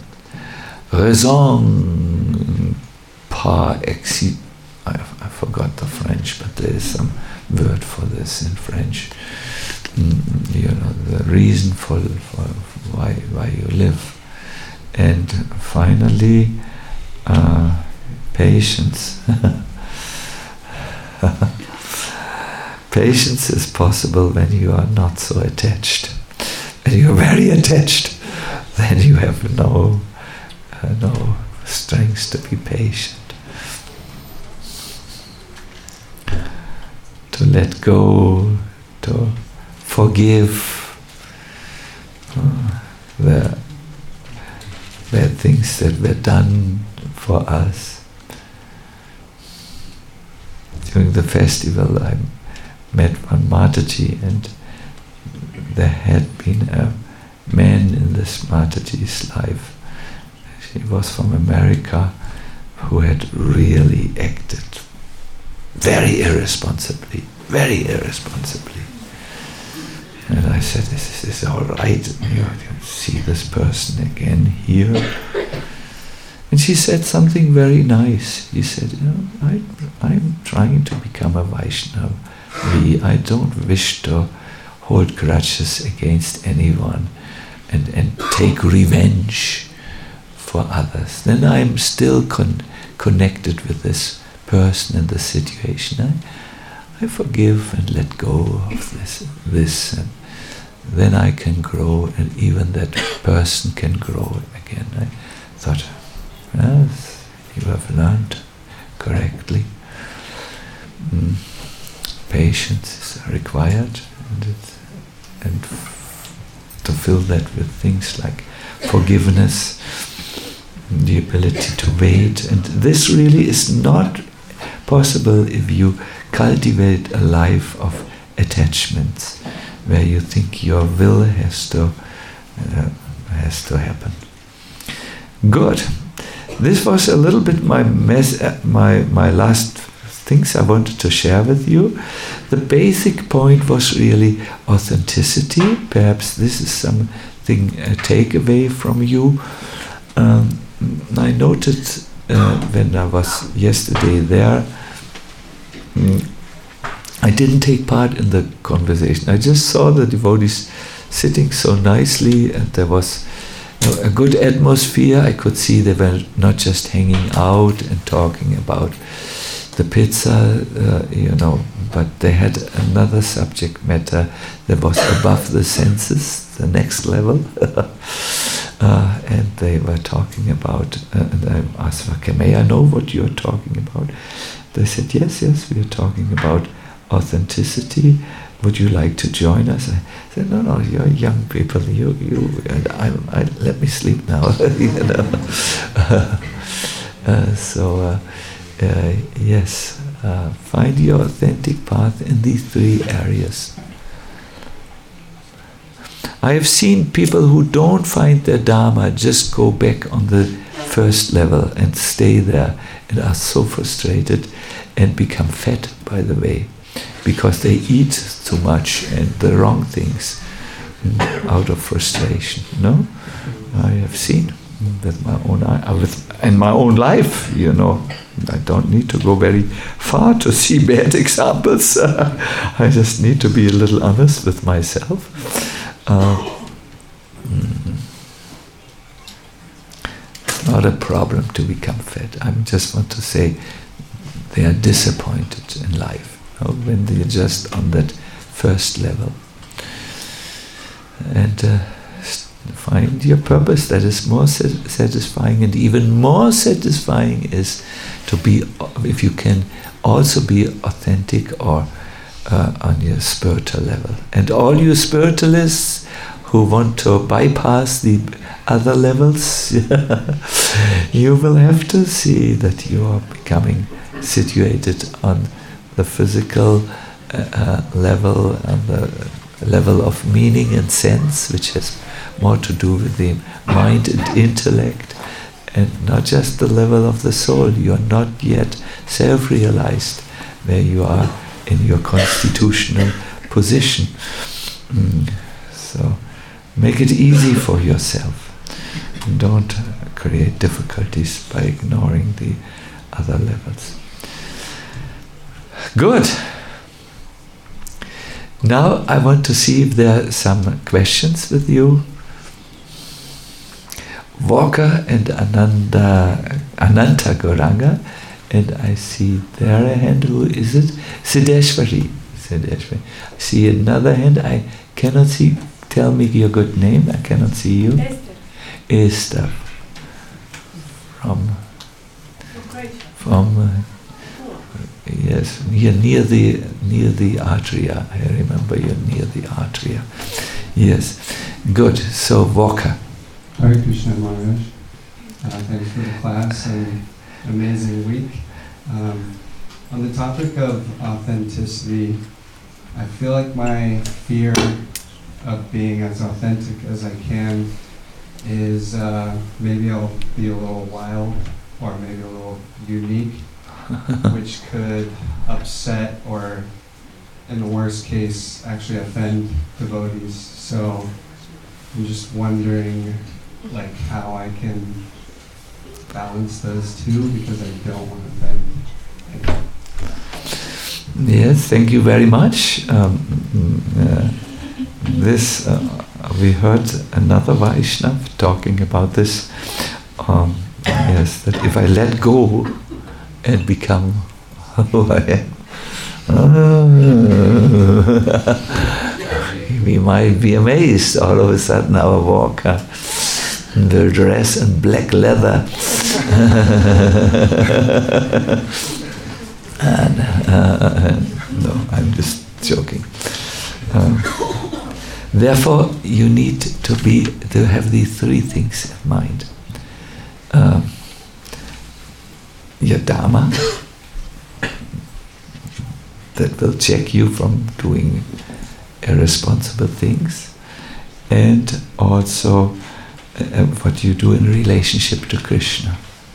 raison par excellence. I, I forgot the French, but there is some word for this in French. Mm, you know, the reason for, for why why you live, and finally, uh, patience. Patience is possible when you are not so attached. When you are very attached, then you have no uh, no strength to be patient. To let go, to forgive uh, the bad things that were done for us. During the festival I met one Mataji, and there had been a man in this Mataji's life. She was from America, who had really acted very irresponsibly, very irresponsibly. And I said, is this all right? You see this person again here? And she said something very nice. She said, you know, I, I'm trying to become a Vaishnava. I don't wish to hold grudges against anyone and, and take revenge for others. Then I'm still con- connected with this person and the situation. I, I forgive and let go of this, this, and then I can grow, and even that person can grow again. I thought, yes, you have learned correctly. Mm. Patience is required, and, it, and to fill that with things like forgiveness, the ability to wait. And this really is not possible if you cultivate a life of attachments, where you think your will has to uh, has to happen. Good. This was a little bit my mess, uh, my my last things I wanted to share with you. The basic point was really authenticity. Perhaps this is something a takeaway from you. Um, I noted uh, when I was yesterday there, mm, I didn't take part in the conversation. I just saw the devotees sitting so nicely, and there was, you know, a good atmosphere. I could see they were not just hanging out and talking about the pizza, uh, you know, but they had another subject matter that was above the senses, the next level. uh, and they were talking about, uh, and I asked, okay, may I know what you're talking about? They said, yes, yes, we are talking about authenticity. Would you like to join us? I said, no, no, you're young people. You, you, and I'm, I, let me sleep now. you know. uh, so, uh, uh, yes, uh, find your authentic path in these three areas. I have seen people who don't find their Dharma just go back on the first level and stay there, and are so frustrated and become fat, by the way, because they eat too much and the wrong things out of frustration. No, I have seen with my own eye, with in my own life. You know, I don't need to go very far to see bad examples. Uh, I just need to be a little honest with myself. Uh, mm, it's not a problem to become fat. I just want to say they are disappointed in life. When they're just on that first level. And uh, find your purpose. That is more sat- satisfying, and even more satisfying is to be, if you can, also be authentic or uh, on your spiritual level. And all you spiritualists who want to bypass the other levels, you will have to see that you are becoming situated on the physical uh, uh, level, and the level of meaning and sense, which has more to do with the mind and intellect, and not just the level of the soul. You are not yet self-realized where you are in your constitutional position. Mm. So make it easy for yourself. Don't uh, create difficulties by ignoring the other levels. Good. Now I want to see if there are some questions with you. Walker and Ananda, Ananta Gauranga, and I see there a hand. Who is it? Siddheshwari. Siddheshwari. I see another hand. I cannot see. Tell me your good name. I cannot see you. Esther. Esther. From. From. Uh, yeah, Yes, near near the near the atria. I remember you're near the atria. Yes, good. So Walker. Hare Krishna Maharaj. Uh, thanks for the class and amazing week. Um, on the topic of authenticity, I feel like my fear of being as authentic as I can is uh, maybe I'll be a little wild or maybe a little unique, which could upset or, in the worst case, actually offend devotees. So I'm just wondering, like, how I can balance those two because I don't want to offend. Thank you. Yes, thank you very much. Um, uh, this uh, we heard another Vaishnava talking about this. Um, yes, that if I let go and become who I am, we might be amazed. All of a sudden, our walker will dress in black leather. and, uh, no, I'm just joking. Um, therefore, you need to be to have these three things in mind. Um, your dharma, that will check you from doing irresponsible things, and also uh, what you do in relationship to Krishna.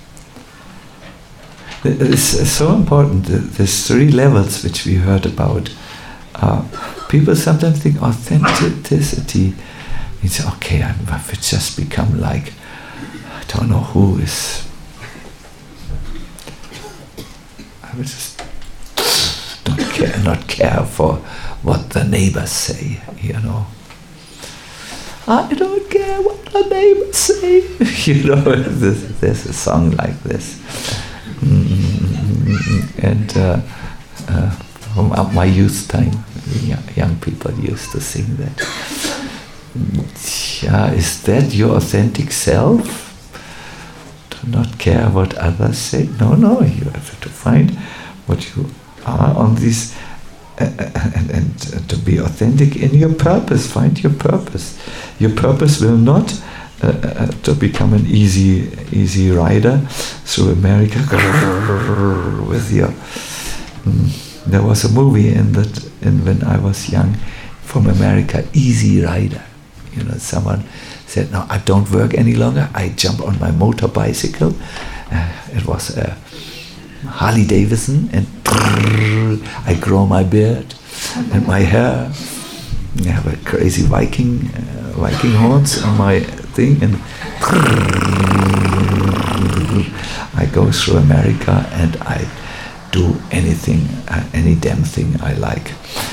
It's so important. There's three levels which we heard about. Uh, people sometimes think authenticity means, okay, I've just become like, I don't know who is. I would just don't care, not care for what the neighbors say, you know. I don't care what the neighbors say. You know, there's, there's a song like this. Mm-hmm. And uh, uh, from my youth time, young, young people used to sing that. Yeah, is that your authentic self? Do not care what others say? No, no, you have to find what you are on this, uh, and, and uh, to be authentic in your purpose. Find your purpose. Your purpose will not Uh, uh, to become an easy easy rider through America with your. Mm, there was a movie in that in when I was young, from America, Easy Rider. You know, someone said, "No, I don't work any longer. I jump on my motor bicycle." Uh, it was a Harley Davidson, and I grow my beard and my hair. I have a crazy Viking uh, Viking horns on my thing, and I go through America and I do anything, uh, any damn thing I like.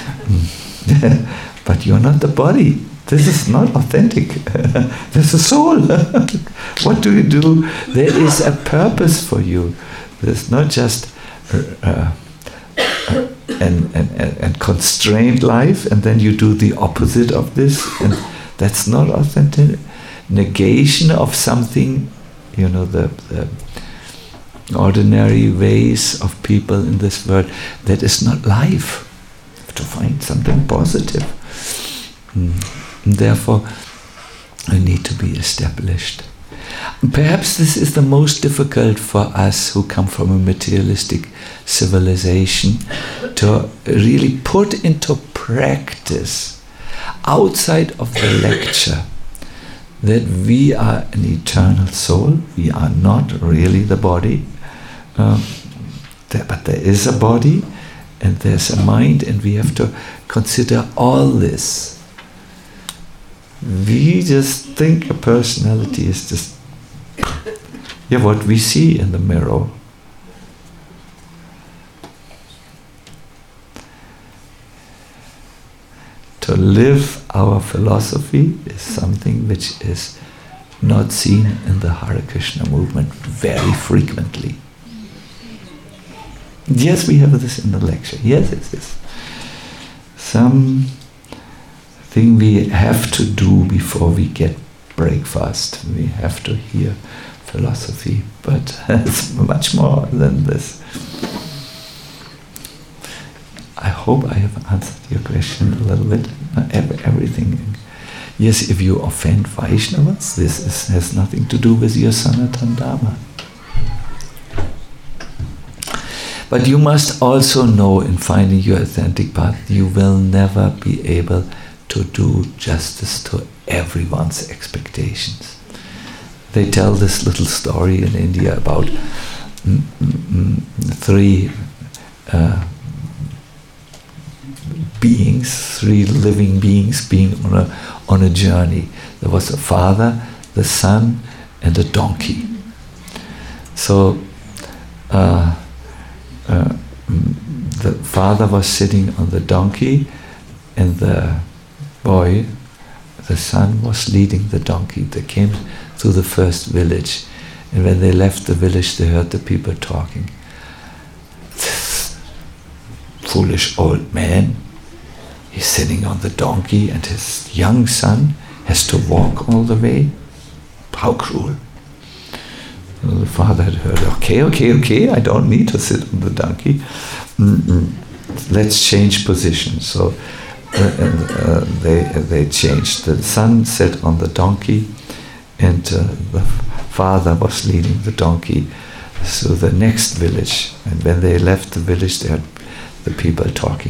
But you're not the body. This is not authentic. There's a soul. What do you do? There is a purpose for you. There's not just uh, uh, and, and, and constrained life, and then you do the opposite of this, and that's not authentic. Negation of something, you know, the, the ordinary ways of people in this world, that is not life. You have to find something positive. Mm. And therefore, I need to be established. Perhaps this is the most difficult for us who come from a materialistic civilization, to really put into practice, outside of the lecture, that we are an eternal soul. We are not really the body, um, there, but there is a body and there's a mind, and we have to consider all this. We just think a personality is just yeah, what we see in the mirror. To live our philosophy is something which is not seen in the Hare Krishna movement very frequently. Yes, we have this in the lecture. Yes, it is. Some thing we have to do before we get breakfast. We have to hear philosophy, but it's much more than this. I hope I have answered your question a little bit. Not every, everything. Yes, if you offend Vaishnavas, this is, has nothing to do with your Sanatana Dharma. But you must also know, in finding your authentic path, you will never be able to do justice to everyone's expectations. They tell this little story in India about mm, mm, three uh, beings, three living beings being on a, on a journey. There was a father, the son, and a donkey. So, uh, Uh, the father was sitting on the donkey, and the boy, the son, was leading the donkey. They came to the first village, and when they left the village, they heard the people talking. This foolish old man, he's sitting on the donkey, and his young son has to walk all the way. How cruel. The father had heard, okay, okay, okay, I don't need to sit on the donkey. Mm-mm. Let's change positions. So uh, and, uh, they they changed. The son sat on the donkey, and uh, the father was leading the donkey to the next village. And when they left the village, they had the people talking.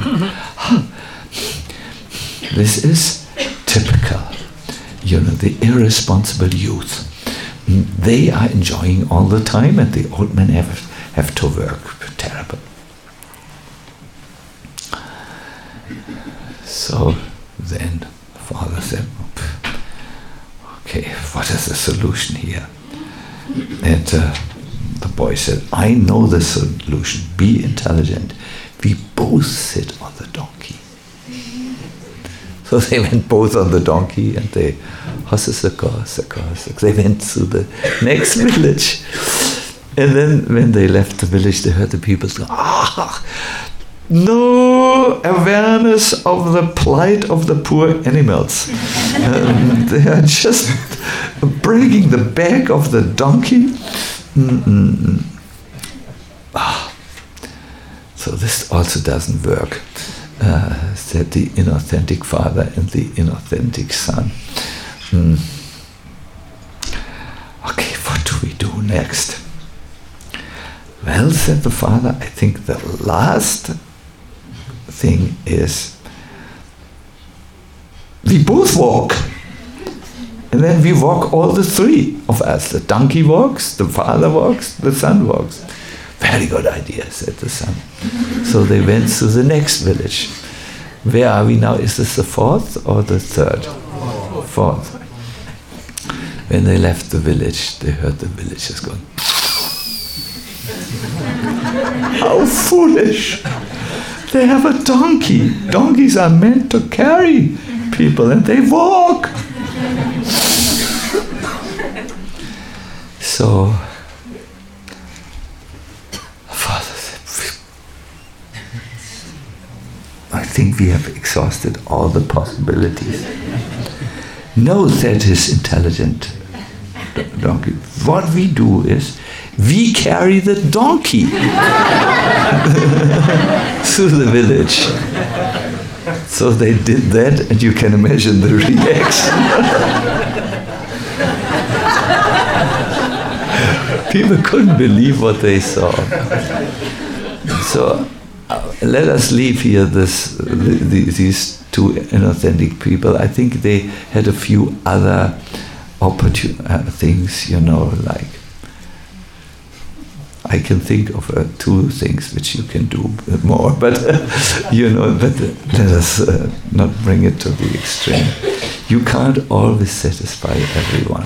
This is typical, you know, the irresponsible youth. They are enjoying all the time, and the old men have, have to work. Terrible. So then the father said, okay, what is the solution here? And uh, the boy said, I know the solution. Be intelligent. We both sit on the donkey. So they went both on the donkey, and they they went to the next village. And then when they left the village, they heard the people say, ah, no awareness of the plight of the poor animals. um, they are just breaking the back of the donkey. Mm-mm. Ah. So this also doesn't work. Uh, said the inauthentic father and the inauthentic son. Mm. Okay, what do we do next? Well, said the father, I think the last thing is we both walk. And then we walk, all the three of us. The donkey walks, the father walks, the son walks. Very good idea, said the son. So they went to the next village. Where are we now? Is this the fourth or the third? Fourth. When they left the village, they heard the villagers going, how foolish! They have a donkey. Donkeys are meant to carry people, and they walk. So, Father said, I think we have exhausted all the possibilities. No, that is intelligent donkey. What we do is, we carry the donkey through the village. So they did that, and you can imagine the reaction. People couldn't believe what they saw. So uh, let us leave here this, the, the, these two inauthentic people. I think they had a few other opportun- uh, things, you know, like I can think of uh, two things which you can do more, but uh, you know, but uh, let us uh, not bring it to the extreme. You can't always satisfy everyone.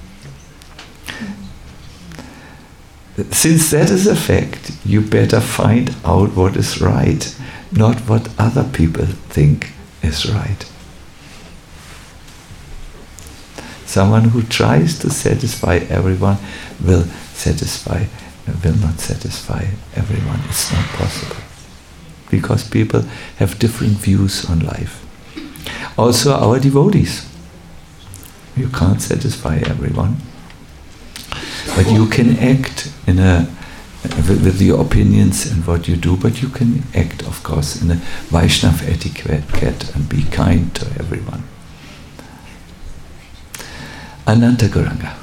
Since that is a fact, you better find out what is right, not what other people think is right. Someone who tries to satisfy everyone will satisfy, will not satisfy everyone. It's not possible. Because people have different views on life. Also our devotees. You can't satisfy everyone. But you can act in a with, with your opinions and what you do, but you can act, of course, in a Vaishnav etiquette and be kind to everyone. Ananta Gauranga.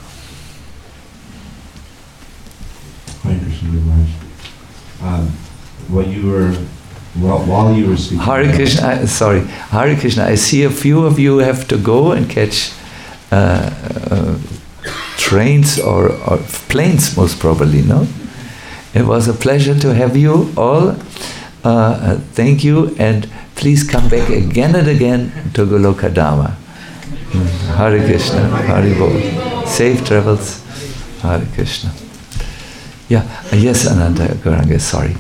Hare Krishna, Maharaj. Um, what you were, while, while you were speaking. Hare Krishna, I, sorry, Hare Krishna. I see a few of you have to go and catch uh, uh, trains or, or planes, most probably, no? It was a pleasure to have you all. Uh, uh, thank you, and please come back again and again to Goloka Dharma. Mm. Hare Krishna, Hare Bol. Safe travels, Hare Krishna. Yeah, uh, yes, Ananta Gauranga, sorry.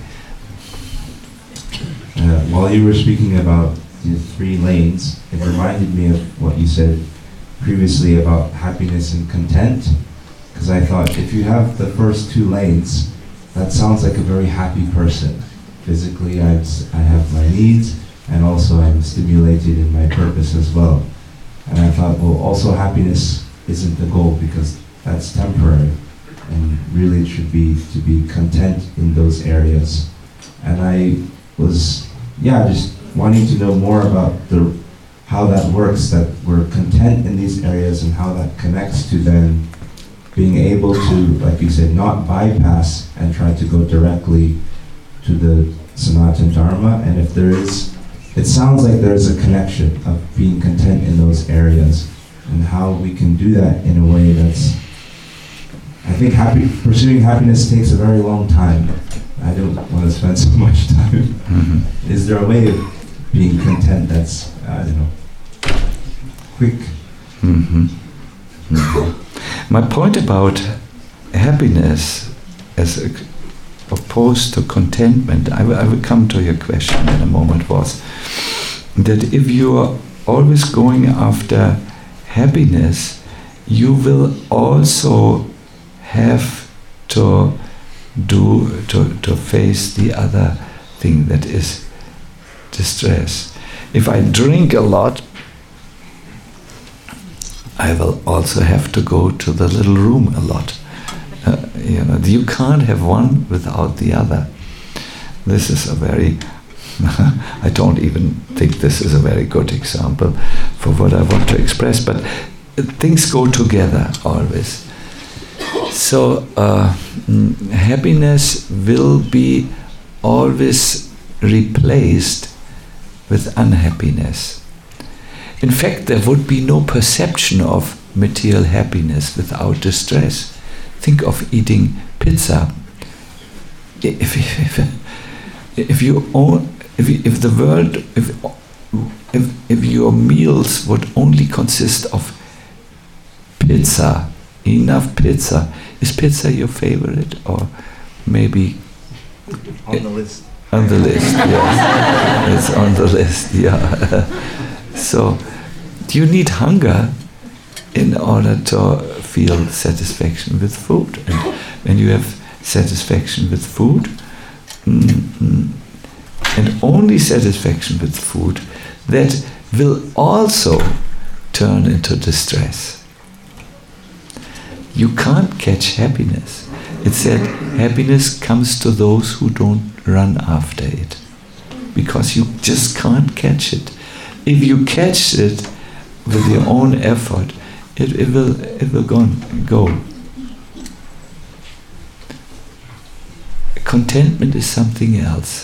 Uh, while you were speaking about the three lanes, it reminded me of what you said previously about happiness and content. Because I thought, if you have the first two lanes, that sounds like a very happy person. Physically, I've, I have my needs, and also I'm stimulated in my purpose as well. And I thought, well, also happiness isn't the goal, because that's temporary. And really it should be to be content in those areas. And I was, yeah, just wanting to know more about the how that works, that we're content in these areas and how that connects to then being able to, like you said, not bypass and try to go directly to the Sanatana Dharma. And if there is, it sounds like there's a connection of being content in those areas and how we can do that in a way that's, I think happy, pursuing happiness takes a very long time. I don't want to spend so much time. Mm-hmm. Is there a way of being content that's, I don't know, quick? Mm-hmm. Mm-hmm. My point about happiness as a, opposed to contentment, I, w- I will come to your question in a moment, was that if you are always going after happiness, you will also have to do to, to face the other thing, that is distress. If I drink a lot, I will also have to go to the little room a lot. Uh, you know, you can't have one without the other. This is a very I don't even think this is a very good example for what I want to express, but things go together always. So uh, mm, happiness will be always replaced with unhappiness. In fact, there would be no perception of material happiness without distress. Think of eating pizza. If, if, if you own, if, if the world, if, if if your meals would only consist of pizza, enough pizza, is pizza your favorite, or maybe On the list. On the list, yes, it's on the list. Yeah. So you need hunger in order to feel satisfaction with food, and when you have satisfaction with food, mm, and only satisfaction with food, that will also turn into distress. You can't catch happiness. It said happiness comes to those who don't run after it, because you just can't catch it. If you catch it with your own effort, it, it will it will go, go. Contentment is something else.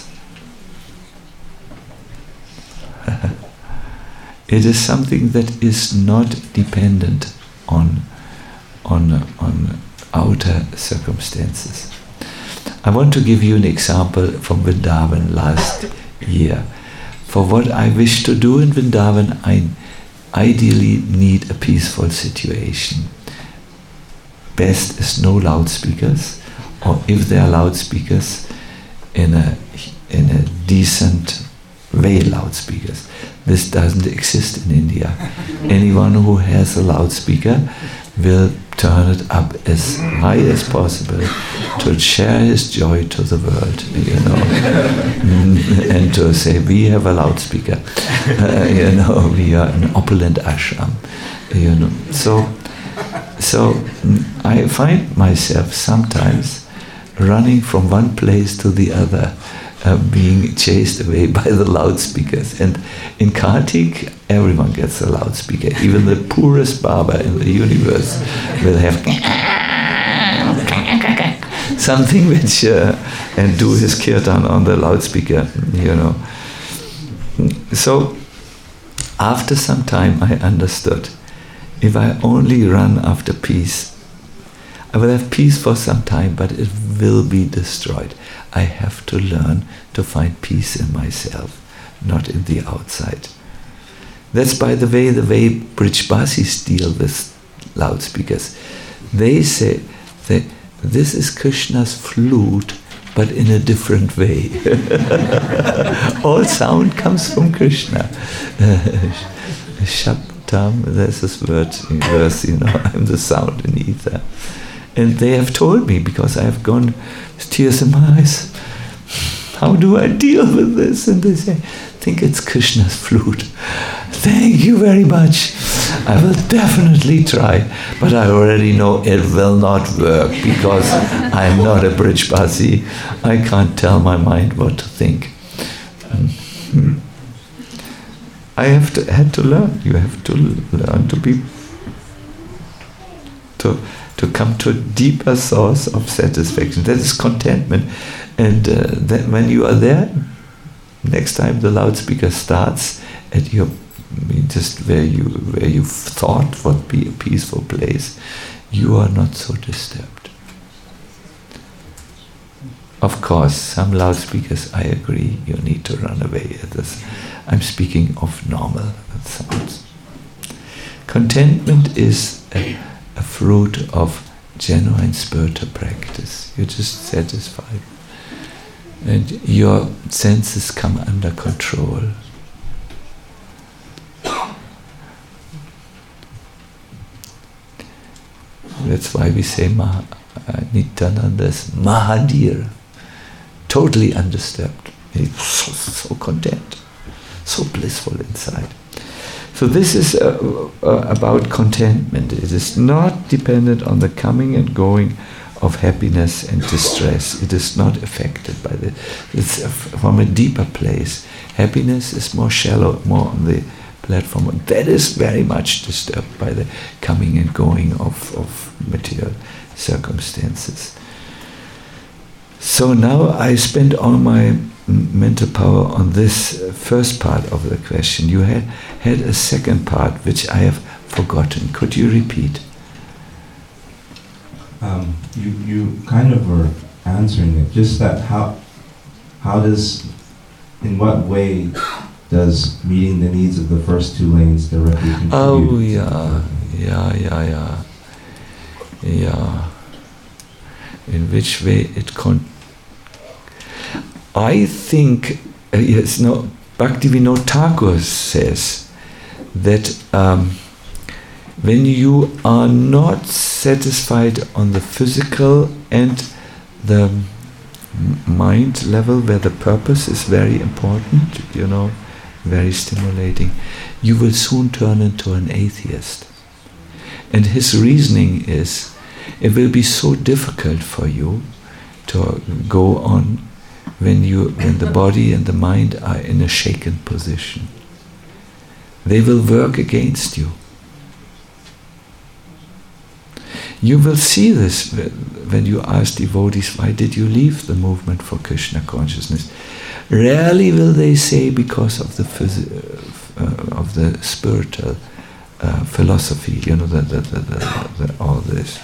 It is something that is not dependent on on on outer circumstances. I want to give you an example from Vrindavan last year. For what I wish to do in Vrindavan, I ideally need a peaceful situation. Best is no loudspeakers, or if there are loudspeakers, in a in a decent way loudspeakers. This doesn't exist in India. Anyone who has a loudspeaker will turn it up as high as possible to share his joy to the world, you know, and to say, we have a loudspeaker, uh, you know, we are an opulent ashram, you know. So, so I find myself sometimes running from one place to the other, uh, being chased away by the loudspeakers. And in Kartik, everyone gets a loudspeaker. Even the poorest Baba in the universe will have something which, uh, and do his kirtan on the loudspeaker, you know. So, after some time I understood, if I only run after peace, I will have peace for some time, but it will be destroyed. I have to learn to find peace in myself, not in the outside. That's, by the way, the way Brijbasis deal with loudspeakers. They say that this is Krishna's flute, but in a different way. All sound comes from Krishna. Shabdam, there's this word in verse, you know, I'm the sound in ether. And they have told me, because I have gone with tears in my eyes, how do I deal with this? And they say, think it's Krishna's flute. Thank you very much. I will definitely try, but I already know it will not work because I'm not a Brijbasi. I can't tell my mind what to think. Mm-hmm. I have to, had to learn. You have to learn to be, to to come to a deeper source of satisfaction. That is contentment. And uh, that when you are there, next time the loudspeaker starts at your, just where you where you thought would be a peaceful place, you are not so disturbed. Of course, some loudspeakers, I agree, you need to run away at this. I'm speaking of normal sounds. Contentment is a, a fruit of genuine spiritual practice. You're just satisfied. And your senses come under control. That's why we say Maha, uh, Nityananda's Mahadir, totally undisturbed. He's so, so content, so blissful inside. So this is uh, uh, about contentment. It is not dependent on the coming and going of happiness and distress. It is not affected by this. It's uh, from a deeper place. Happiness is more shallow, more on the platform. That is very much disturbed by the coming and going of, of material circumstances. So now I spend all my mental power on this first part of the question. You had had a second part which I have forgotten. Could you repeat? Um, you you kind of were answering it. Just that how how does, in what way does meeting the needs of the first two lanes directly contribute? Oh yeah, yeah, yeah, yeah, yeah. In which way it con? I think uh, yes, no. Bhaktivinoda Thakur says that um, when you are not satisfied on the physical and the mind level, where the purpose is very important, you know, very stimulating, you will soon turn into an atheist. And his reasoning is, it will be so difficult for you to go on when you when the body and the mind are in a shaken position. They will work against you. You will see this when you ask devotees, why did you leave the movement for Krishna consciousness? Rarely will they say because of the phys- uh, of the spiritual uh, philosophy, you know, the, the, the, the, the, all this.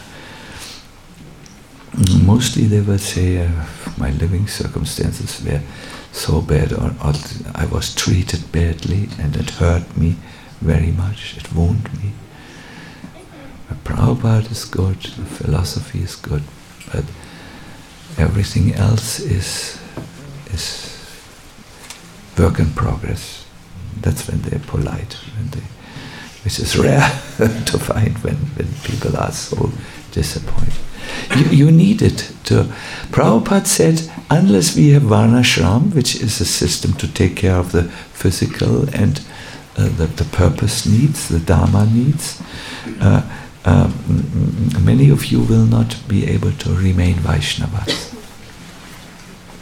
Mostly they will say, uh, my living circumstances were so bad, or, or I was treated badly and it hurt me very much, it wounded me. But Prabhupada is good, the philosophy is good, but everything else is is work in progress. That's when they're polite, when they, which is rare to find when, when people are so disappointed. You, you need it to. Prabhupada said, unless we have Varnashram, which is a system to take care of the physical and uh, the, the purpose needs, the Dharma needs, uh, uh, many of you will not be able to remain Vaishnavas.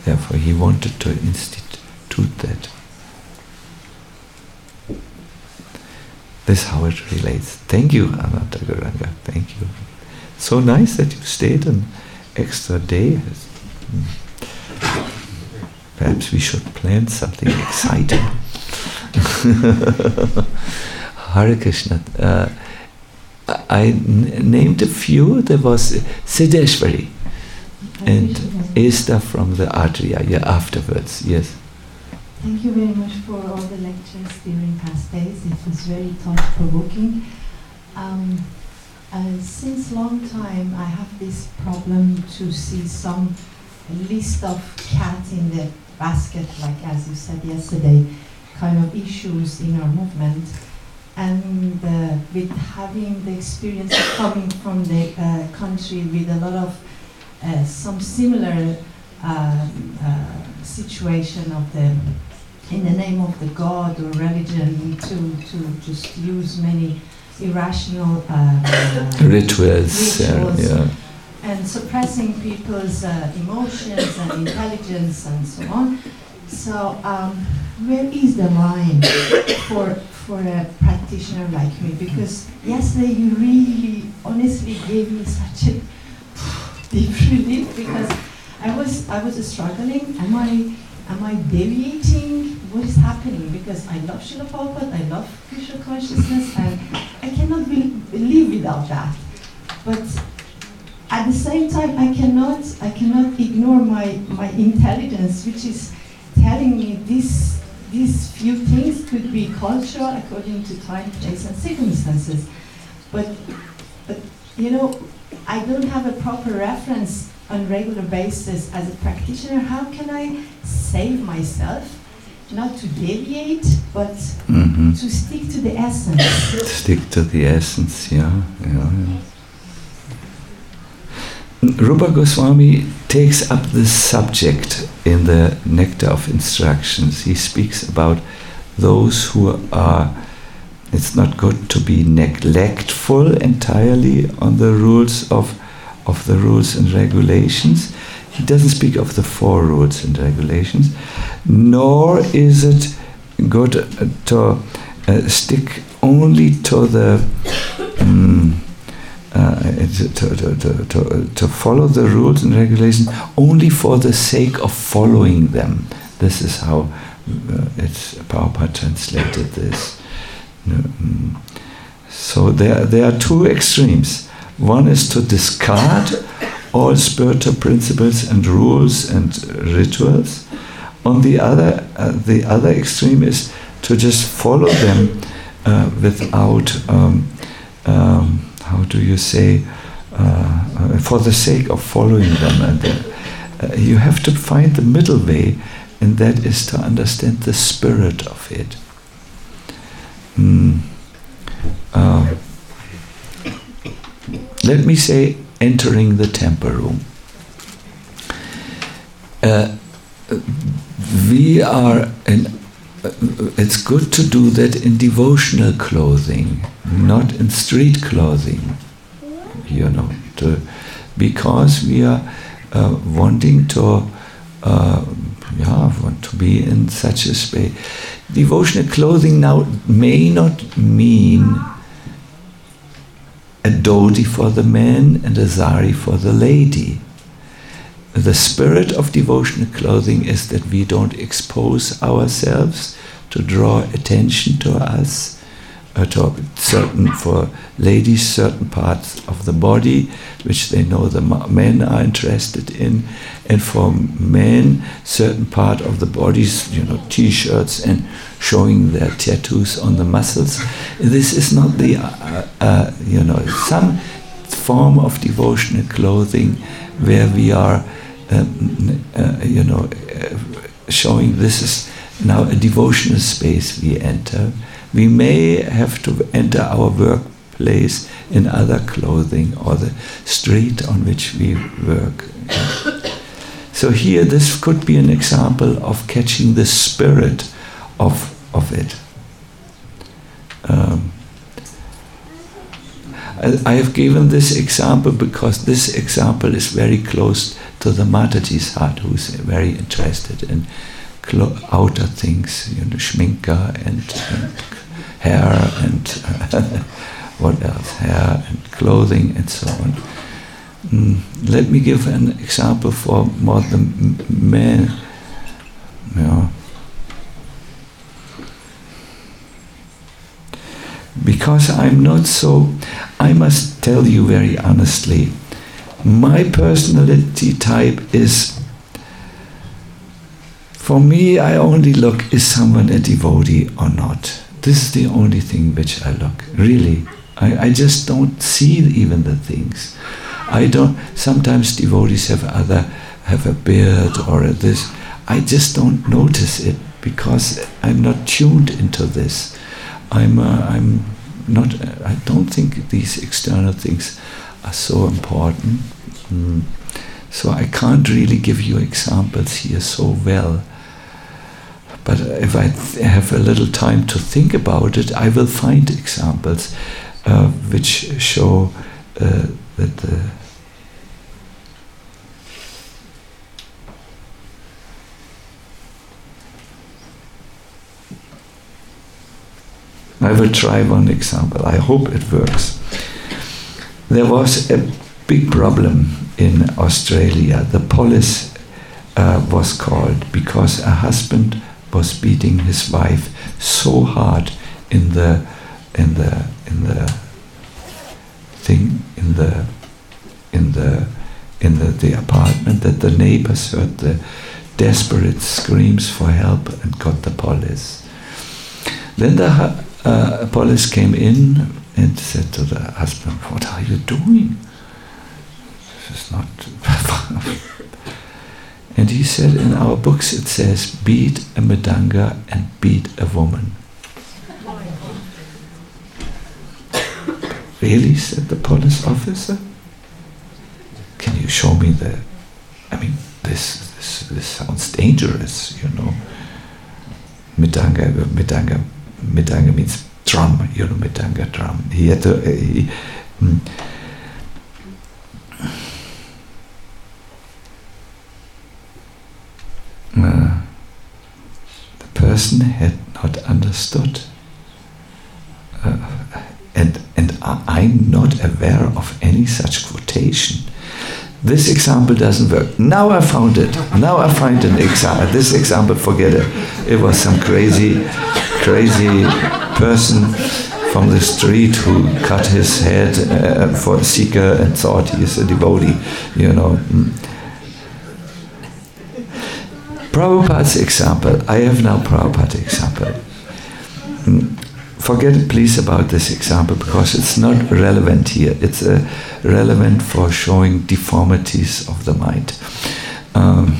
therefore he wanted to institute that. This is how it relates. Thank you, Ananta Gauranga. Thank you. So nice that you stayed an extra day. Perhaps we should plan something exciting. Hare Krishna. Uh, I n- named a few. There was Siddheshwari and Esther from the Adria. Yeah, afterwards. Yes. Thank you very much for all the lectures during past days. It was very thought-provoking. Um, uh, since long time, I have this problem to see some list of cat in the basket, like as you said yesterday, kind of issues in our movement. And uh, with having the experience of coming from the uh, country with a lot of uh, some similar uh, uh, situation of the in the name of the God or religion to, to just use many irrational uh, uh, rituals, rituals yeah, yeah. and suppressing people's uh, emotions and intelligence and so on. So um, where is the line for for a practitioner like me? Because yesterday you really honestly gave me such a deep relief, because I was I was struggling. Am I am I deviating? What is happening? Because I love Srila Prabhupada, I love Krishna consciousness, and I cannot be, live without that. But at the same time, I cannot I cannot ignore my, my intelligence, which is telling me this these few things could be cultural according to time, place, and circumstances. But but you know, I don't have a proper reference on regular basis as a practitioner. How can I save myself? Not to deviate, but Mm-hmm. to stick to the essence. Stick to the essence, yeah, yeah, yeah. Rupa Goswami takes up this subject in the Nectar of Instructions. He speaks about those who are, it's not good to be neglectful entirely on the rules of, of the rules and regulations. He doesn't speak of the four rules and regulations, nor is it good to uh, stick only to the um, uh, to, to, to, to, to follow the rules and regulations only for the sake of following them. This is how uh, it's Prabhupada translated this. Um, so there, there are two extremes. One is to discard all spiritual principles and rules and rituals. On the other, uh, the other extreme is to just follow them uh, without, um, um, how do you say, uh, uh, for the sake of following them. And uh, you have to find the middle way, and that is to understand the spirit of it. Mm. Uh, let me say, entering the temple room. Uh, we are, in, uh, it's good to do that in devotional clothing, not in street clothing, you know, to, because we are uh, wanting to, uh, yeah, want to be in such a space. Devotional clothing now may not mean a dhoti for the man and a sari for the lady. The spirit of devotional clothing is that we don't expose ourselves to draw attention to us, uh, to certain, for ladies, certain parts of the body which they know the men are interested in, and for men, certain part of the bodies, you know, t-shirts and showing their tattoos on the muscles. This is not the, uh, uh, you know, some form of devotional clothing where we are, um, uh, you know, uh, showing this is now a devotional space we enter. We may have to enter our workplace in other clothing or the street on which we work. So here, this could be an example of catching the spirit of of it. Um, I, I have given this example because this example is very close to the Mataji's heart, who's very interested in clo- outer things, you know, schminka and, and hair and uh, what else, hair and clothing and so on. Mm, let me give an example for more the m- men. Yeah. Because I'm not so, I must tell you very honestly, my personality type is, for me, I only look, is someone a devotee or not? This is the only thing which I look, really. I, I just don't see even the things. I don't, sometimes devotees have other, have a beard or a this. I just don't notice it because I'm not tuned into this. I'm, uh, I'm not, uh, I don't think these external things are so important. Mm. So I can't really give you examples here so well. But if I th- have a little time to think about it, I will find examples uh, which show uh, that the I will try one example. I hope it works. There was a big problem in Australia. The police uh, was called because a husband was beating his wife so hard in the in the in the thing in the in the in the, the apartment that the neighbors heard the desperate screams for help and got the police. Then the hu- uh, police came in and said to the husband, "What are you doing? This is not." And he said, in our books it says, beat a Mridanga and beat a woman. Really? Said the police officer. Can you show me the, I mean, this this, this sounds dangerous, you know. Mridanga, Mridanga, Mridanga means drum, you know, Mridanga drum. He had to, uh, he, mm, Uh, the person had not understood, uh, and and I, I'm not aware of any such quotation. This example doesn't work. Now I found it. Now I find an example. This example, forget it. It was some crazy, crazy person from the street who cut his head uh, for a seeker and thought he is a devotee, you know. Prabhupada's example, I have now Prabhupada's example. Forget it please about this example because it's not relevant here. It's uh, relevant for showing deformities of the mind. Um,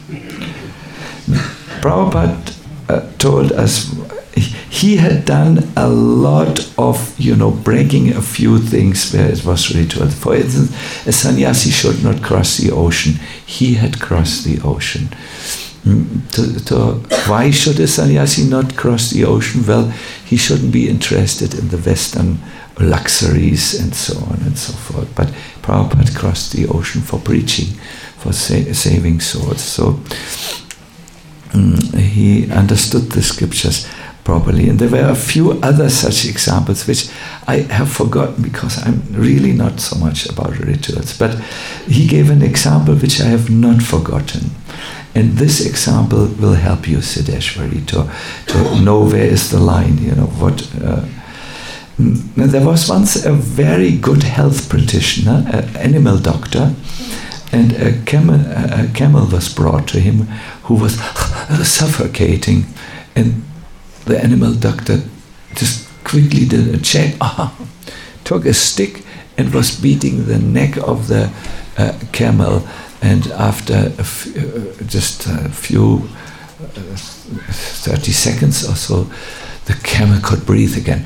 Prabhupada uh, told us he had done a lot of, you know, breaking a few things where it was ritual. For instance, a sannyasi should not cross the ocean. He had crossed the ocean. To, to, why should a sannyasi not cross the ocean? Well, he shouldn't be interested in the Western luxuries and so on and so forth. But Prabhupada crossed the ocean for preaching, for sa- saving souls. So um, he understood the scriptures properly. And there were a few other such examples which I have forgotten because I'm really not so much about rituals. But he gave an example which I have not forgotten. And this example will help you, Siddheshwari, to, to know where is the line, you know, what... Uh, there was once a very good health practitioner, an animal doctor, and a camel, a camel was brought to him who was suffocating, and the animal doctor just quickly did a check, uh, took a stick and was beating the neck of the uh, camel. And after a f- uh, just a few, uh, thirty seconds or so, the camel could breathe again.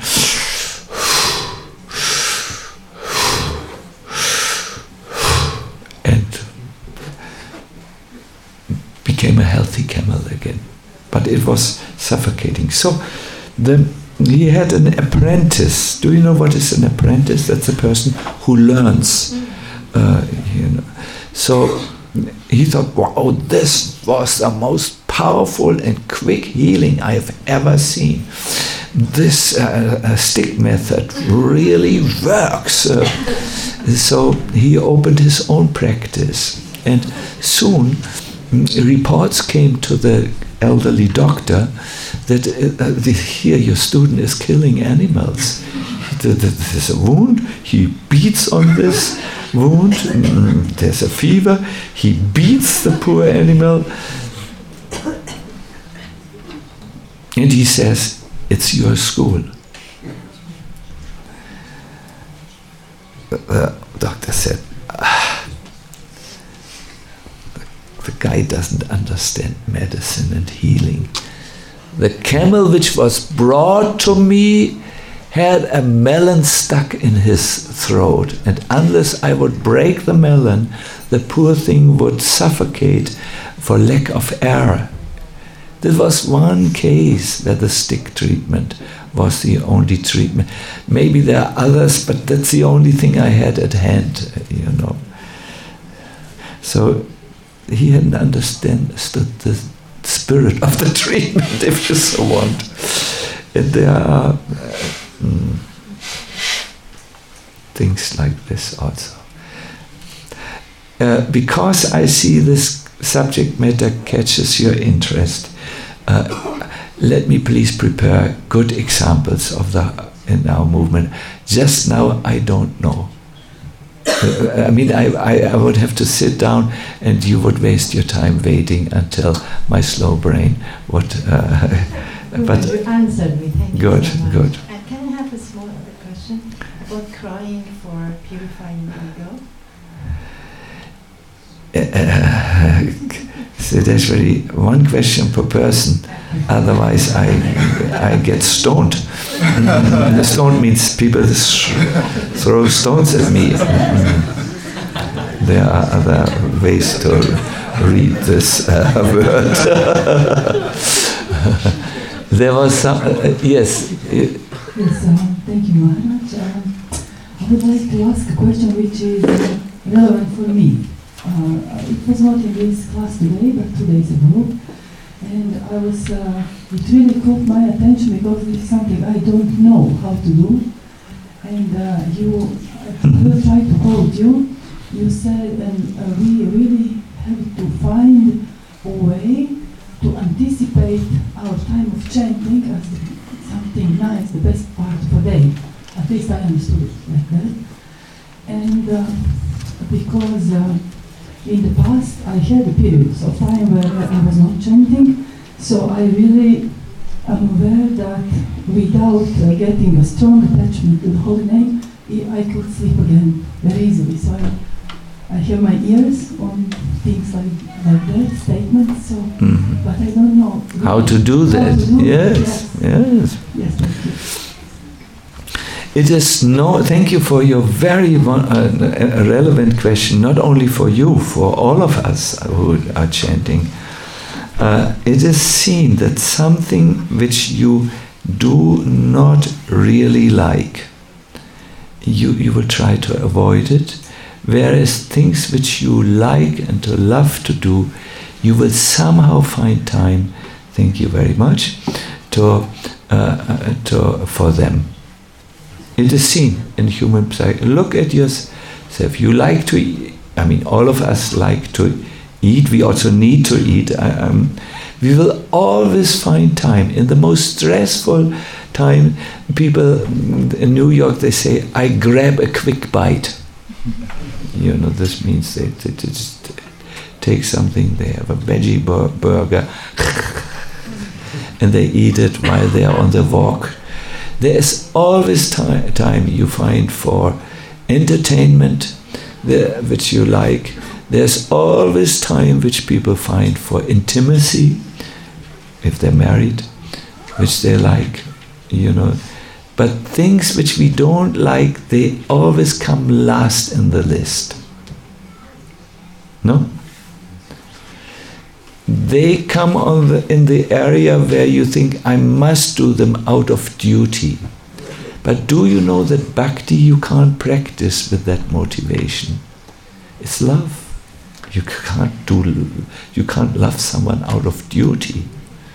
And became a healthy camel again. But it was suffocating. So the, he had an apprentice. Do you know what is an apprentice? That's a person who learns. Uh, you know. So he thought, wow, this was the most powerful and quick healing I've ever seen. This uh, stick method really works. Uh, so he opened his own practice. And soon reports came to the elderly doctor that uh, uh, here your student is killing animals. There's a wound, he beats on this wound, there's a fever, he beats the poor animal, and he says, it's your school. The doctor said, ah, the guy doesn't understand medicine and healing. The camel which was brought to me had a melon stuck in his throat, and unless I would break the melon, the poor thing would suffocate for lack of air. This was one case where the stick treatment was the only treatment. Maybe there are others, but that's the only thing I had at hand, you know. So he hadn't understood the spirit of the treatment, if you so want. And there are uh, mm, things like this also. Uh, because I see this subject matter catches your interest, uh, let me please prepare good examples of the in our movement. Just now, I don't know. I mean, I, I, I would have to sit down and you would waste your time waiting until my slow brain would... Uh, but you answered me, thank good, you so much. Good. And can I have a small other question about crying for purifying the ego? Uh, so there's really one question per person, otherwise I I get stoned. Mm, the stone means people throw stones at me. Mm. There are other ways to read this uh, word. There was some, uh, yes. Yes, um, thank you, Maharaj. Um, I would like to ask a question which is uh, relevant for me. Uh, it was not in this class today, but two days ago, and I was, uh, it really caught my attention because it's something I don't know how to do, and uh, you, I will try to quote you, you said, and uh, we really have to find a way to anticipate our time of chanting as something nice, the best part of the day. At least I understood it like that. And uh, because uh, in the past I had periods of time where I was not chanting, so I really am aware that without uh, getting a strong attachment to the holy name, I could sleep again very easily. So I, I have my ears on things like, like that, statements, so, mm-hmm. but I don't know how to do how that. To do yes, it. yes, yes. Yes, thank you. It is no, thank you for your very uh, relevant question, not only for you, for all of us who are chanting. Uh, it is seen that something which you do not really like, you, you will try to avoid it, whereas things which you like and to love to do, you will somehow find time, thank you very much, to, uh, to for them. It is seen in human psyche. Look at yourself. You like to eat. I mean, all of us like to eat. We also need to eat. Um, we will always find time. In the most stressful time, people in New York, they say, I grab a quick bite. You know, this means they, they just take something, they have a veggie bur- burger, and they eat it while they are on the walk. There is always time, time you find for entertainment, the, which you like. There's always time which people find for intimacy, if they're married, which they like, you know. But things which we don't like, they always come last in the list. No? They come on the, in the area where you think, I must do them out of duty. But do you know that bhakti you can't practice with that motivation? It's love. You can't do, you can't love someone out of duty.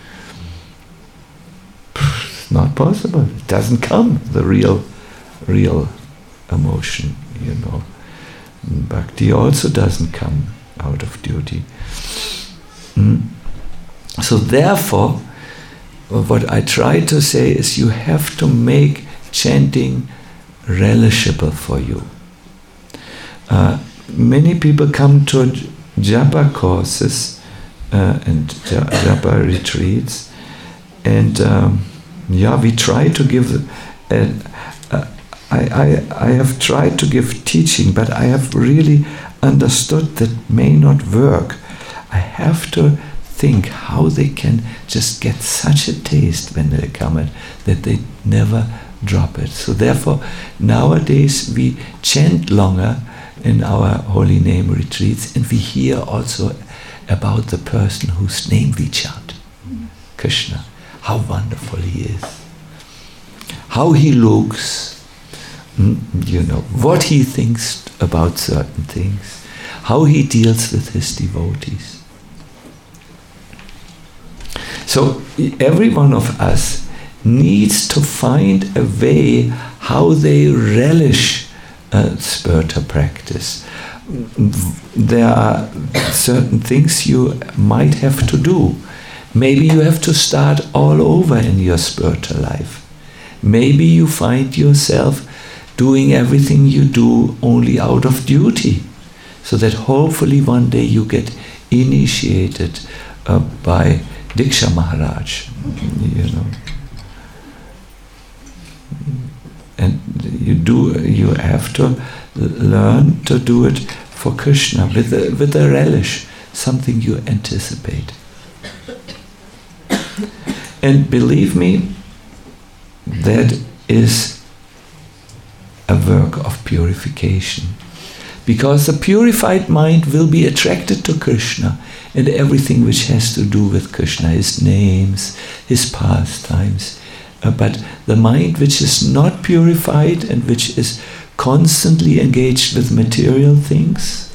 It's not possible. It doesn't come, the real, real emotion, you know. Bhakti also doesn't come out of duty. Mm. So therefore, what I try to say is you have to make chanting relishable for you. Uh, many people come to japa courses uh, and japa retreats, and um, yeah, we try to give. Uh, uh, I, I I have tried to give teaching, but I have really understood that may not work. I have to think how they can just get such a taste when they come at that they never drop it. So therefore, nowadays we chant longer in our holy name retreats, and we hear also about the person whose name we chant, Krishna, how wonderful he is, how he looks, you know, what he thinks about certain things, how he deals with his devotees. So every one of us needs to find a way how they relish uh, spiritual practice. There are certain things you might have to do. Maybe you have to start all over in your spiritual life. Maybe you find yourself doing everything you do only out of duty, so that hopefully one day you get initiated uh, by Diksha Maharaj, you know. And you do, you have to learn to do it for Krishna with a, with a relish, something you anticipate. And believe me, that is a work of purification. Because the purified mind will be attracted to Krishna and everything which has to do with Krishna, his names, his pastimes. Uh, but the mind which is not purified and which is constantly engaged with material things,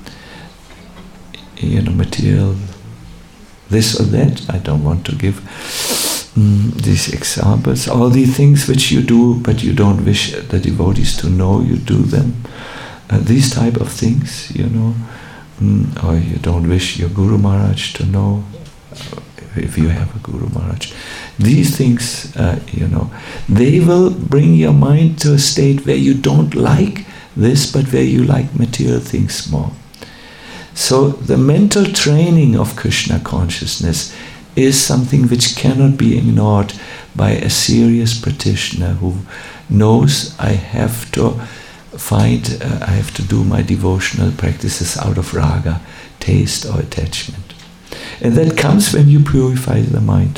you know, material this or that, I don't want to give mm, these examples, all these things which you do but you don't wish the devotees to know you do them. Uh, these type of things, you know, mm, or you don't wish your Guru Maharaj to know, uh, if you have a Guru Maharaj. These things, uh, you know, they will bring your mind to a state where you don't like this, but where you like material things more. So the mental training of Krishna consciousness is something which cannot be ignored by a serious practitioner who knows I have to find, uh, I have to do my devotional practices out of raga, taste or attachment. And that comes when you purify the mind.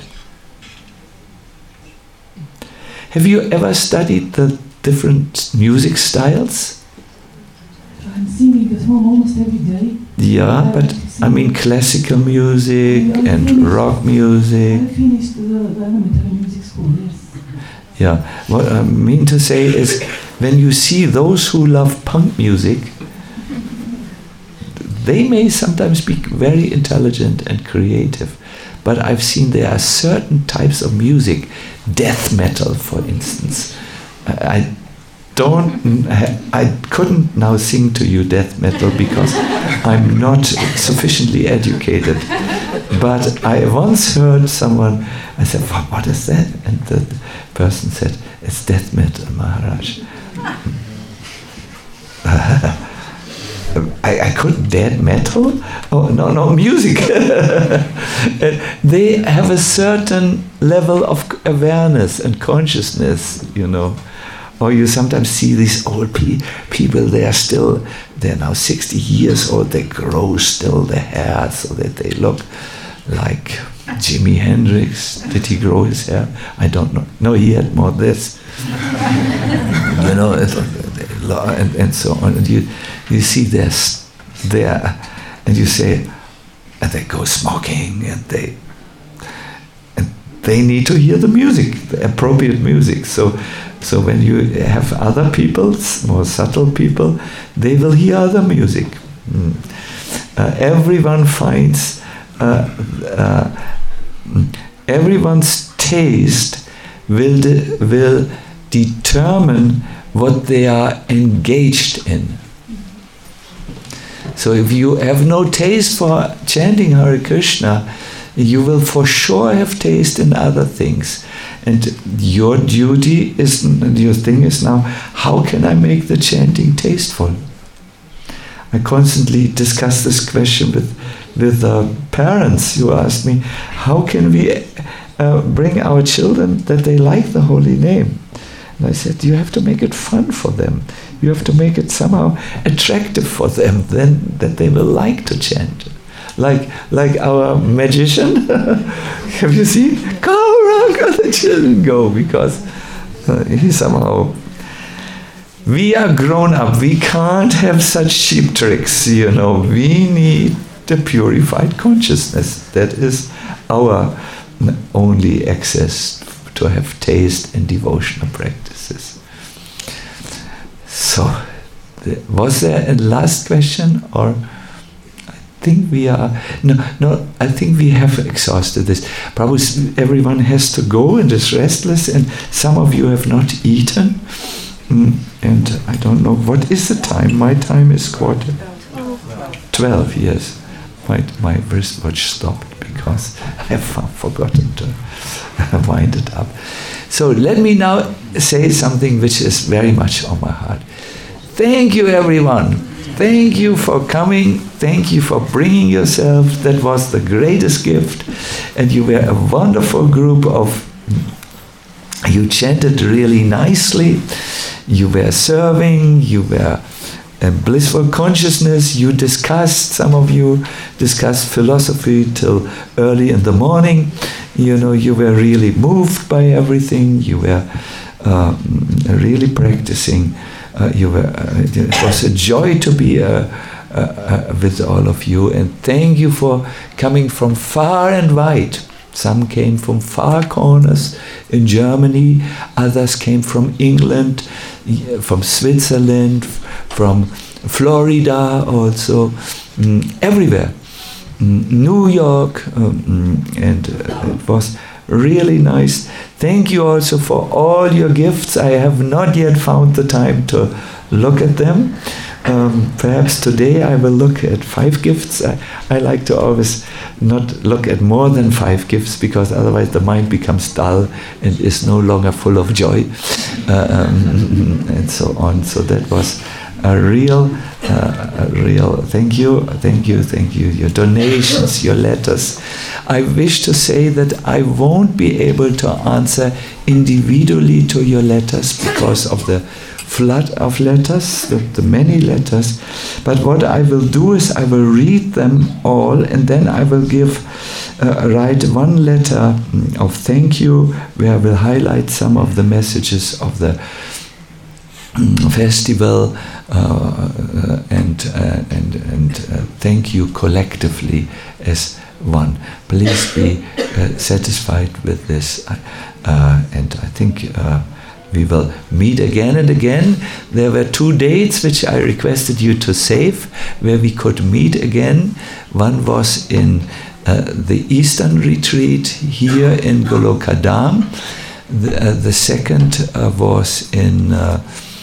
Have you ever studied the different music styles? I'm singing at home almost every day. Yeah, but I mean classical music I, I and finished, rock music. I finished the, the elementary music school, yes. Yeah, what I mean to say is, when you see those who love punk music, they may sometimes be very intelligent and creative, but I've seen there are certain types of music, death metal for instance. I don't, I couldn't now sing to you death metal because I'm not sufficiently educated. But I once heard someone, I said, what is that? And the person said, it's death metal, Maharaj. I, I couldn't death metal? Oh, no, no, music. They have a certain level of awareness and consciousness, you know. Or you sometimes see these old pe- people, they are still, they're now sixty years old, they grow still their hair so that they look like Jimi Hendrix. Did he grow his hair? I don't know. No, he had more this. You know, and, and so on. And you, you see this there, and you say, and they go smoking, and they, and they need to hear the music, the appropriate music. So, so when you have other people, more subtle people, they will hear other music. Mm. uh, everyone finds, uh, uh, everyone's taste will, de- will determine what they are engaged in. So if you have no taste for chanting Hare Krishna, you will for sure have taste in other things. And your duty is, your thing is now, how can I make the chanting tasteful? I constantly discuss this question with, with uh, parents who ask me, how can we uh, bring our children that they like the holy name? And I said, you have to make it fun for them. You have to make it somehow attractive for them, then that they will like to chant. Like like our magician, have you seen? Go around, go, the children go, because uh, he somehow... We are grown up, we can't have such cheap tricks, you know. We need the purified consciousness. That is our only access to have taste in devotional practices. So, the, was there a last question, or I think we are no no I think we have exhausted this. Probably everyone has to go and is restless, and some of you have not eaten, mm, and I don't know what is the time. My time is quarter twelve. Yes, my my wristwatch stopped because I have forgotten to wind it up. So let me now say something which is very much on my heart. Thank you, everyone. Thank you for coming. Thank you for bringing yourself. That was the greatest gift. And you were a wonderful group of, you chanted really nicely. You were serving. You were a blissful consciousness. You discussed, some of you discussed philosophy till early in the morning. You know, you were really moved by everything. You were uh, really practicing. Uh, you were. Uh, it was a joy to be uh, uh, uh, with all of you, and thank you for coming from far and wide. Some came from far corners in Germany. Others came from England, from Switzerland, from Florida, also mm, everywhere. New York, um, and uh, it was really nice. Thank you also for all your gifts. I have not yet found the time to look at them. Um, perhaps today I will look at five gifts. I, I like to always not look at more than five gifts, because otherwise the mind becomes dull and is no longer full of joy, uh, um, and so on. So that was a real, uh, a real thank you, thank you, thank you. Your donations, your letters. I wish to say that I won't be able to answer individually to your letters because of the flood of letters, the, the many letters. But what I will do is I will read them all, and then I will give, uh, write one letter of thank you, where I will highlight some of the messages of the festival, uh, and uh, and and uh, thank you collectively as one. Please be uh, satisfied with this, uh, and I think uh, we will meet again and again. There were two dates which I requested you to save, where we could meet again. One was in uh, the Eastern retreat here in Golokadam. The, uh, the second uh, was in uh,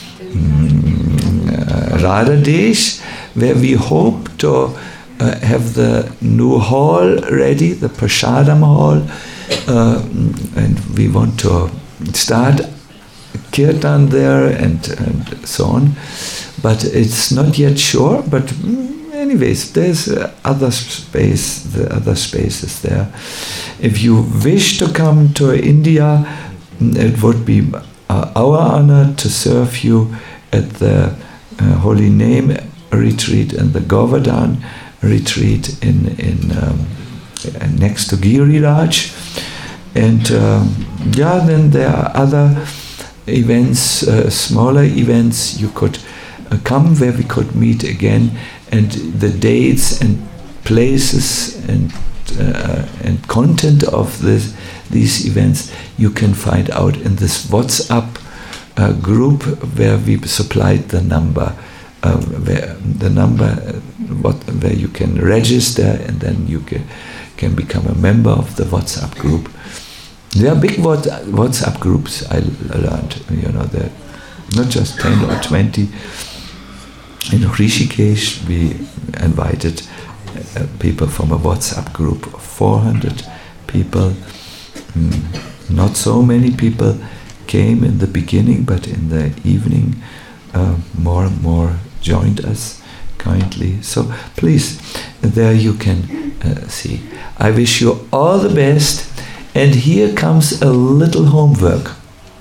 Uh, Radhadesh, where we hope to uh, have the new hall ready, the Prasadam hall, uh, and we want to start kirtan there and, and so on. But it's not yet sure. But anyways, there's uh, other space, the other spaces there. If you wish to come to India, it would be Uh, our honor to serve you at the uh, Holy Name retreat and the Govardhan retreat in in um, next to Giriraj, and um, yeah, then there are other events, uh, smaller events. You could uh, come where we could meet again, and the dates and places and uh, and content of this. These events you can find out in this WhatsApp uh, group where we supplied the number, uh, where the number what, where you can register, and then you can, can become a member of the WhatsApp group. There are big WhatsApp groups, I learned, you know, they're not just ten or twenty. In Rishikesh, we invited uh, people from a WhatsApp group of four hundred people. Mm, not so many people came in the beginning, but in the evening, uh, more and more joined us kindly. So please, there you can uh, see. I wish you all the best. And here comes a little homework.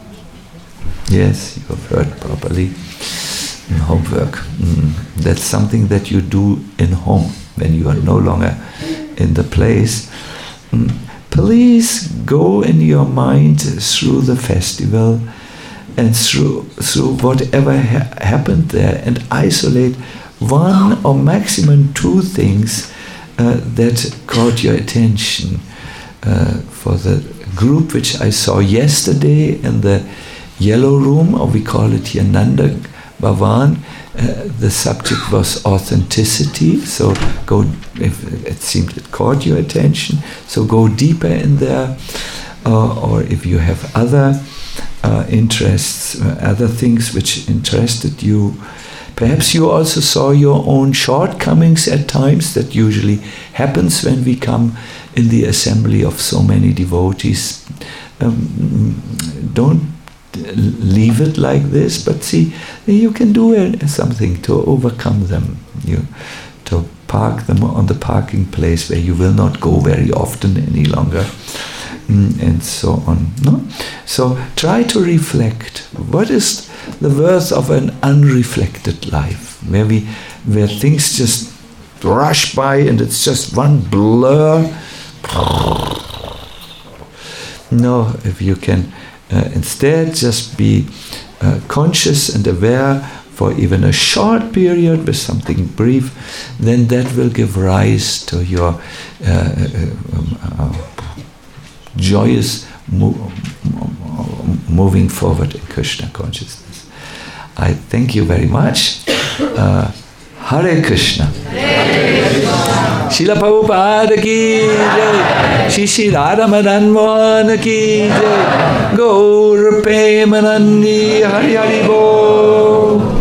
Yes, you have heard properly. Homework. Mm. That's something that you do in home when you are no longer in the place. Mm. Please go in your mind through the festival and through through whatever ha happened there, and isolate one or maximum two things uh, that caught your attention. Uh, for the group which I saw yesterday in the yellow room, or we call it here Nanda Bhavan, uh, the subject was authenticity. So go, if it seemed it caught your attention, so go deeper in there. Uh, or if you have other uh, interests, uh, other things which interested you, perhaps you also saw your own shortcomings at times. That usually happens when we come in the assembly of so many devotees. Um, don't leave it like this, but see, you can do uh, something to overcome them. You to park them on the parking place where you will not go very often any longer, mm, and so on. No, so try to reflect. What is the worth of an unreflected life, where we, where things just rush by and it's just one blur? No, if you can uh, instead just be uh, conscious and aware for even a short period with something brief, then that will give rise to your uh, um, uh, joyous mo moving forward in Krishna consciousness. I thank you very much. Uh, Hare Krishna. Srila Prabhupada ki jai, Shri Shri Radha Madan Mohan ki jai, Gaur Premanandi Hari Hari Bol.